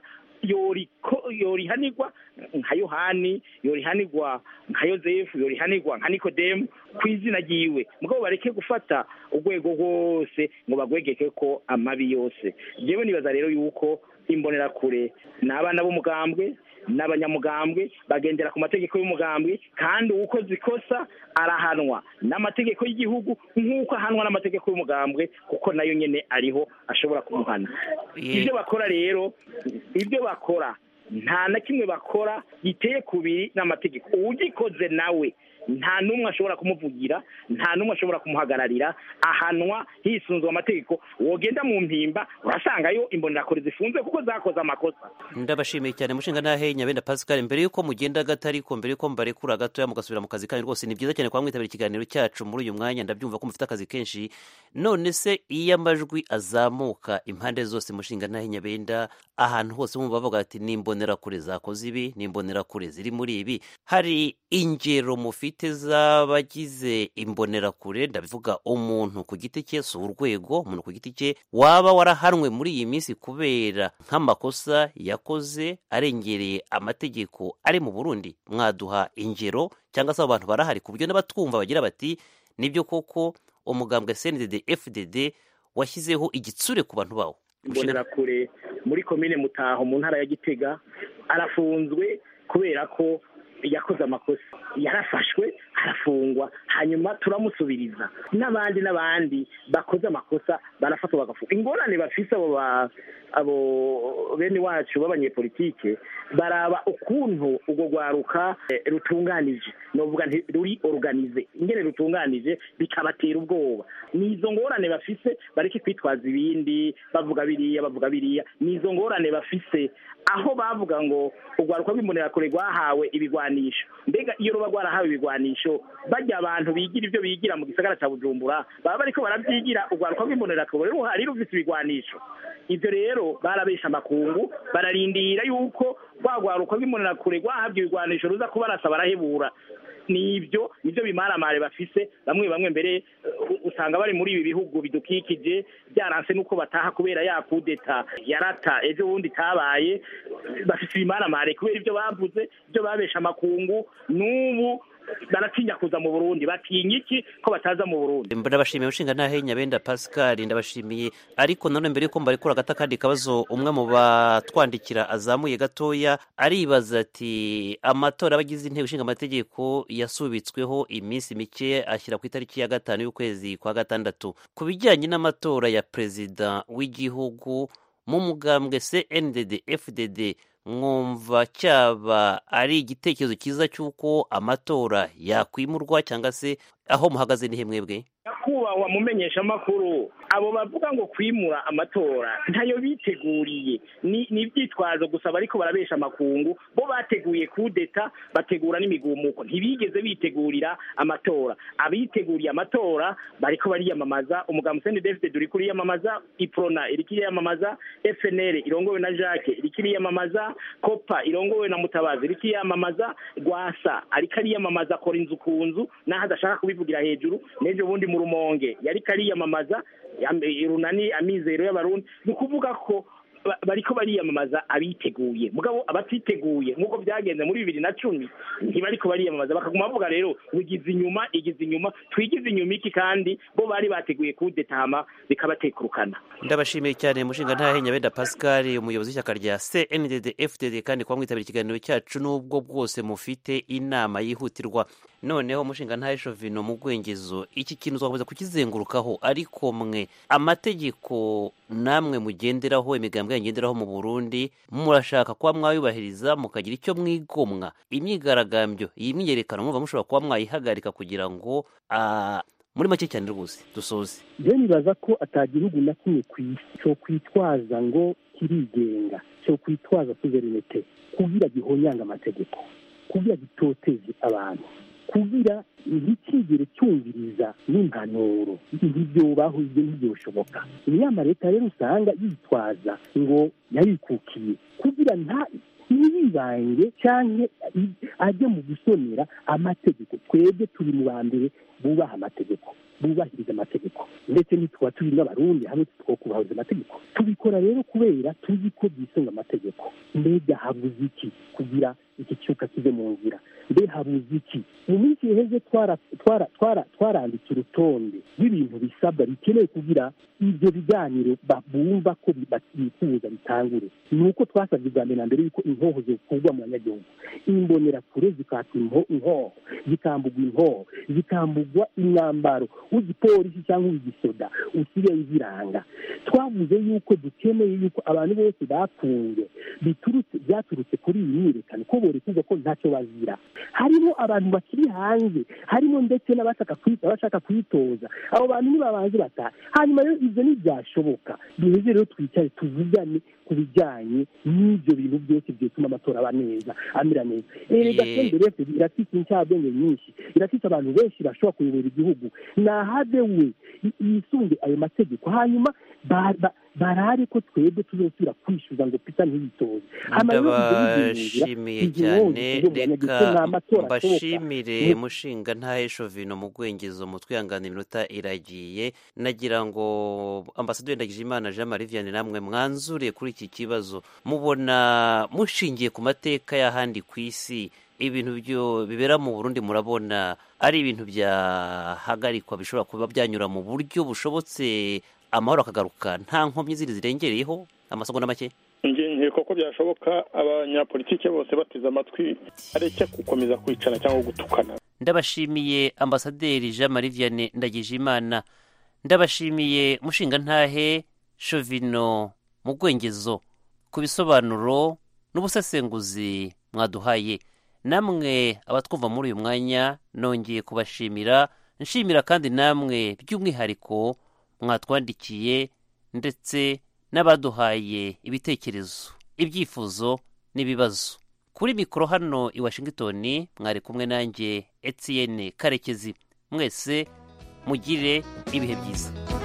yoriko yorihanigwa nka Yohani, yorihanigwa nka Yosefu, yorihanigwa nka Nikodemu kwizina giwe, mugabo bareke gufata urwego rwose ngo bagwegeke ko amabi yose. Jewe nibaza rero yuko imbonera kure n'abana b'umugambwe n'abanyamugambwe bagendera ku mategeko y'umugambwe, kandi uko zikosa arahanwa n'amategeko y'igihugu nk'uko ahanwa n'amategeko y'umugambwe, kuko nayo nyene ariho ashobora kumuhana. Ibyo bakora rero, ibyo bakora nta na kimwe bakora giteye kubiri n'amategeko. Ugikoze nawe nta numwe ashobora kumuvugira, nta numwe ashobora kumuhagararira, ahanwa hisunzwe amategeko. Wogenda mu mpimba urasangayo imbonerakure zifunze kuko zakoze amakosa. Ndabashimiye cyane mushinga ntahe Nyabenda Pascal. Mbere yuko mugenda gatari ko mbere yuko mbarekura gato ya mugasubira mu kazi kanyu, rwose ni byiza cyane kwa mwitabira ikiganiro cyacu muri uyu mwanya. Ndabyumva ko mufite akazi kenshi. None se iyo amajwi azamuka impande zose mushinga ntahe Nyabenda, ahantu hose mu bavuga ati nimbonerakure zakoze ibi, nimbonerakure ziri muri ibi, hari ingero mufite z'abagize imbonerakure, ndabivuga umuntu ku giti cye, si urwego, umuntu ku giti cye waba warahanwe muri iyi minsi kubera nk'amakosa yakoze arengereye amategeko ari mu Burundi? Mwaduha ingero cyangwa se abantu barahari ku buryo n'abatwumva bagira bati nibyo koko umugambwe C N D D F D D washyizeho igitsure ku bantu bawo? Imbonerakure muri komine Mutaho mu ntara ya Gitega arafunzwe kubera ko yakoze amakosa, yarafashwe arafungwa hanyuma turamusubiriza n'abandi n'abandi bakoze amakosa barafatwa bagafuka ingorane bafise abo ba abo bene wacu b'abanyepolitike baraba ukuntu ubwo rwaruka rutunganije novuga nti ruri organize ingene rutunganije bikabatera ubwoba nizo ngorane bafise bareke kwitwaza ibindi bavuga biriya bavuga biriya nizo ngorane bafise aho bavuga ngo urwaruka rw'imbonera kure rwahawe ibigwanisho mbega iyo ruba rwarahawe ibigwanisho bajya abantu bigira ibyo bigira mu gisagara cya Bujumbura baba bariko baravyigira urwaruka rw'imbonera kure ruhari rufise ibigwanisho ivyo rero barabesha amakungu bararindira yuko rwagwaruka rw'imbonera kure rwahabwa ibigwanisho ruza kubarasa barahebura nibyo nibyo bimaramare bafise bamwe bamwe mbere usanga bari muri ibi bihugu bidukikije byaranse nuko bataha kubera ya kudeta yarata ejo bundi tabaye bafise ibimaramare kubera ibyo bavuze ibyo babesha amakungu n'ubu baratinya kuza mu Burundi batinya iki ko bataza mu Burundi. Ndabashimiye ushinga ntahe Nyabenda Pascal ndabashimiye ariko none mbere yuko mbari kura gata kandi kabazo umwe mu batwandikira azamuye gatoya aribaza ati amatora abagize intebe ushinga amategeko yasubitsweho iminsi mike ashyira ku itariki ya gatanu y'ukwezi kwa gatandatu ku bijyanye n'amatora ya perezida w'igihugu mu mugambwe C N D D F D D mwumva cyaba ari igitekerezo cyiza cy'uko amatora yakwimurwa cyangwa se aho muhagaze ni hemwebwe kubahwa mumenyesha makuru abo bavuga ngo kwimura amatora ntayo biteguriye ni nibyitwazo gusa bariko barabesha amakungu bo bateguye kudeta bategura n'imigumuko ntibigeze bitegurira amatora abiteguriye amatora bariko bariyamamaza umugambi C N D D F D D uri kuri yamamaza Iprona iri kiri yamamaza F N L irongowe na Jacques iri kiri yamamaza Kopa irongowe na Mutabazi iri kiri yamamaza Gwasa ari kari yamamaza kora inzu kunzu naho adashaka kubivugira hejuru nejo bundi mu Rumonge yari kari yamamaza irunani amizero y'abarundi nukuvuga ko bariko bariyamamaza abiteguye mugabo abatiteguye nkuko byagenze muri bibiri na cumi ntibariko bariyamamaza bakaguma bavuga rero wigize inyuma igize inyuma twigize inyuma iki kandi bo bari bateguye kudetama bikabatekurukana. Ndabashimiye cyane mushinga ntahe Nyabenda Pascal umuyobozi w'ishyaka rya C N D D F D D kandi kwa mwitabira ikiganiro cyacu nubwo bwose mufite inama yihutirwa noneho mushinga ntahe Shovino mu Gwengezo iki kintu uzakomeza kukizengurukaho ariko mwe amategeko namwe mugenderaho imigambwe ngenderaho mu Burundi murashaka kwa mwayubahiriza mukagira icyo mwigomwa imyigaragambyo iyi myiyerekano mwumva mushobora kuba mwayihagarika kugira ngo a muri make cyane rwose dusoze. Je nibaza ko atagihugu na kimwe kwisi cyo kwitwaza ngo kirigenga cyo kwitwaza sovereignty kugira gihonyanga amategeko kugira gitoteze abantu kugira ntikigere cyumviriza n'impanuro ntibyobaho ibyo ntibyoshoboka nyama leta rero usanga yitwaza ngo yarikukiye kugira nta nibibange cyane ajye mu gusonera amategeko twebwe turi mu bambere bubaha amategeko bubahiriza amategeko ndetse nitwa turi n'abarundi hamwe twokubahiriza amategeko tubikora rero kubera tuzi ko byisonga amategeko mbega habuze iki kugira iki cyuka kize mu nzira mbe habuze iki mu minsi iheze twara twara twara twaranditse urutonde rw'ibintu bisabwa bikenewe kugira ibyo biganiro bumva ko bifuza bitangure nuko twasabye bwa mbere na mbere yuko inkoho zikugwa mu banyagihugu imbonera kure zikatwa inkoho zikambugwa inkoho zikambugwa imyambaro w'igipolisi cyangwa w'igisoda usigaye ziranga twavuze yuko dukeneye yuko abantu bose bafunze biturutse byaturutse kuri iyi myiyerekano ko borekeza ko ntacyo bazira harimo abantu bakiri hanze harimo ndetse n'abashaka kwita abashaka kwitoza abo bantu nibabanze bata hanyuma rero ibyo ntibyashoboka biheze rero twicare tuvugane ku bijyanye n'ibyo bintu byose byatuma amatora aba neza amira neza erega sendere irafite incabwenge nyinshi irafite abantu benshi bashobora kuyobora igihugu nahade we yisunge ayo mategeko hanyuma barare ko twebwe tuzosubira kwishyuza ngo pita ntibitoze ndabashimiye cyane reka mbashimire mushinga ntahe Shovino mu Gwengezo mu twihangana iminota iragiye nagira ngo ambasaderi Ndagijimana Jean Marie Vianney namwe mwanzure kuri iki kibazo mubona mushingiye ku mateka y'ahandi ku isi ibintu byo bibera mu Burundi murabona ari ibintu byahagarikwa bishobora kuba byanyura mu buryo bushobotse amahoro akagaruka nta nkomyi ziri zirengereyeho amasegonda make ngiye koko byashoboka abanyapolitike bose bateze amatwi areke gukomeza kwicara cyangwa gutukana ndabashimiye ambasaderi Jean Marie Vianney Ndagijimana, ndabashimiye mushingantahe Shovino Mugwengezo ku bisobanuro n'ubusesenguzi mwaduhaye. Namwe abatwumva muri uyu mwanya nongeye kubashimira, nshimira kandi namwe by'umwihariko mwatwandikiye ndetse n'abaduhaye ibitekerezo, ibyifuzo n'ibibazo. Kuri mikoro hano i Washington mwari kumwe nanjye Etienne Karekezi. Mwese mugire ibihe byiza.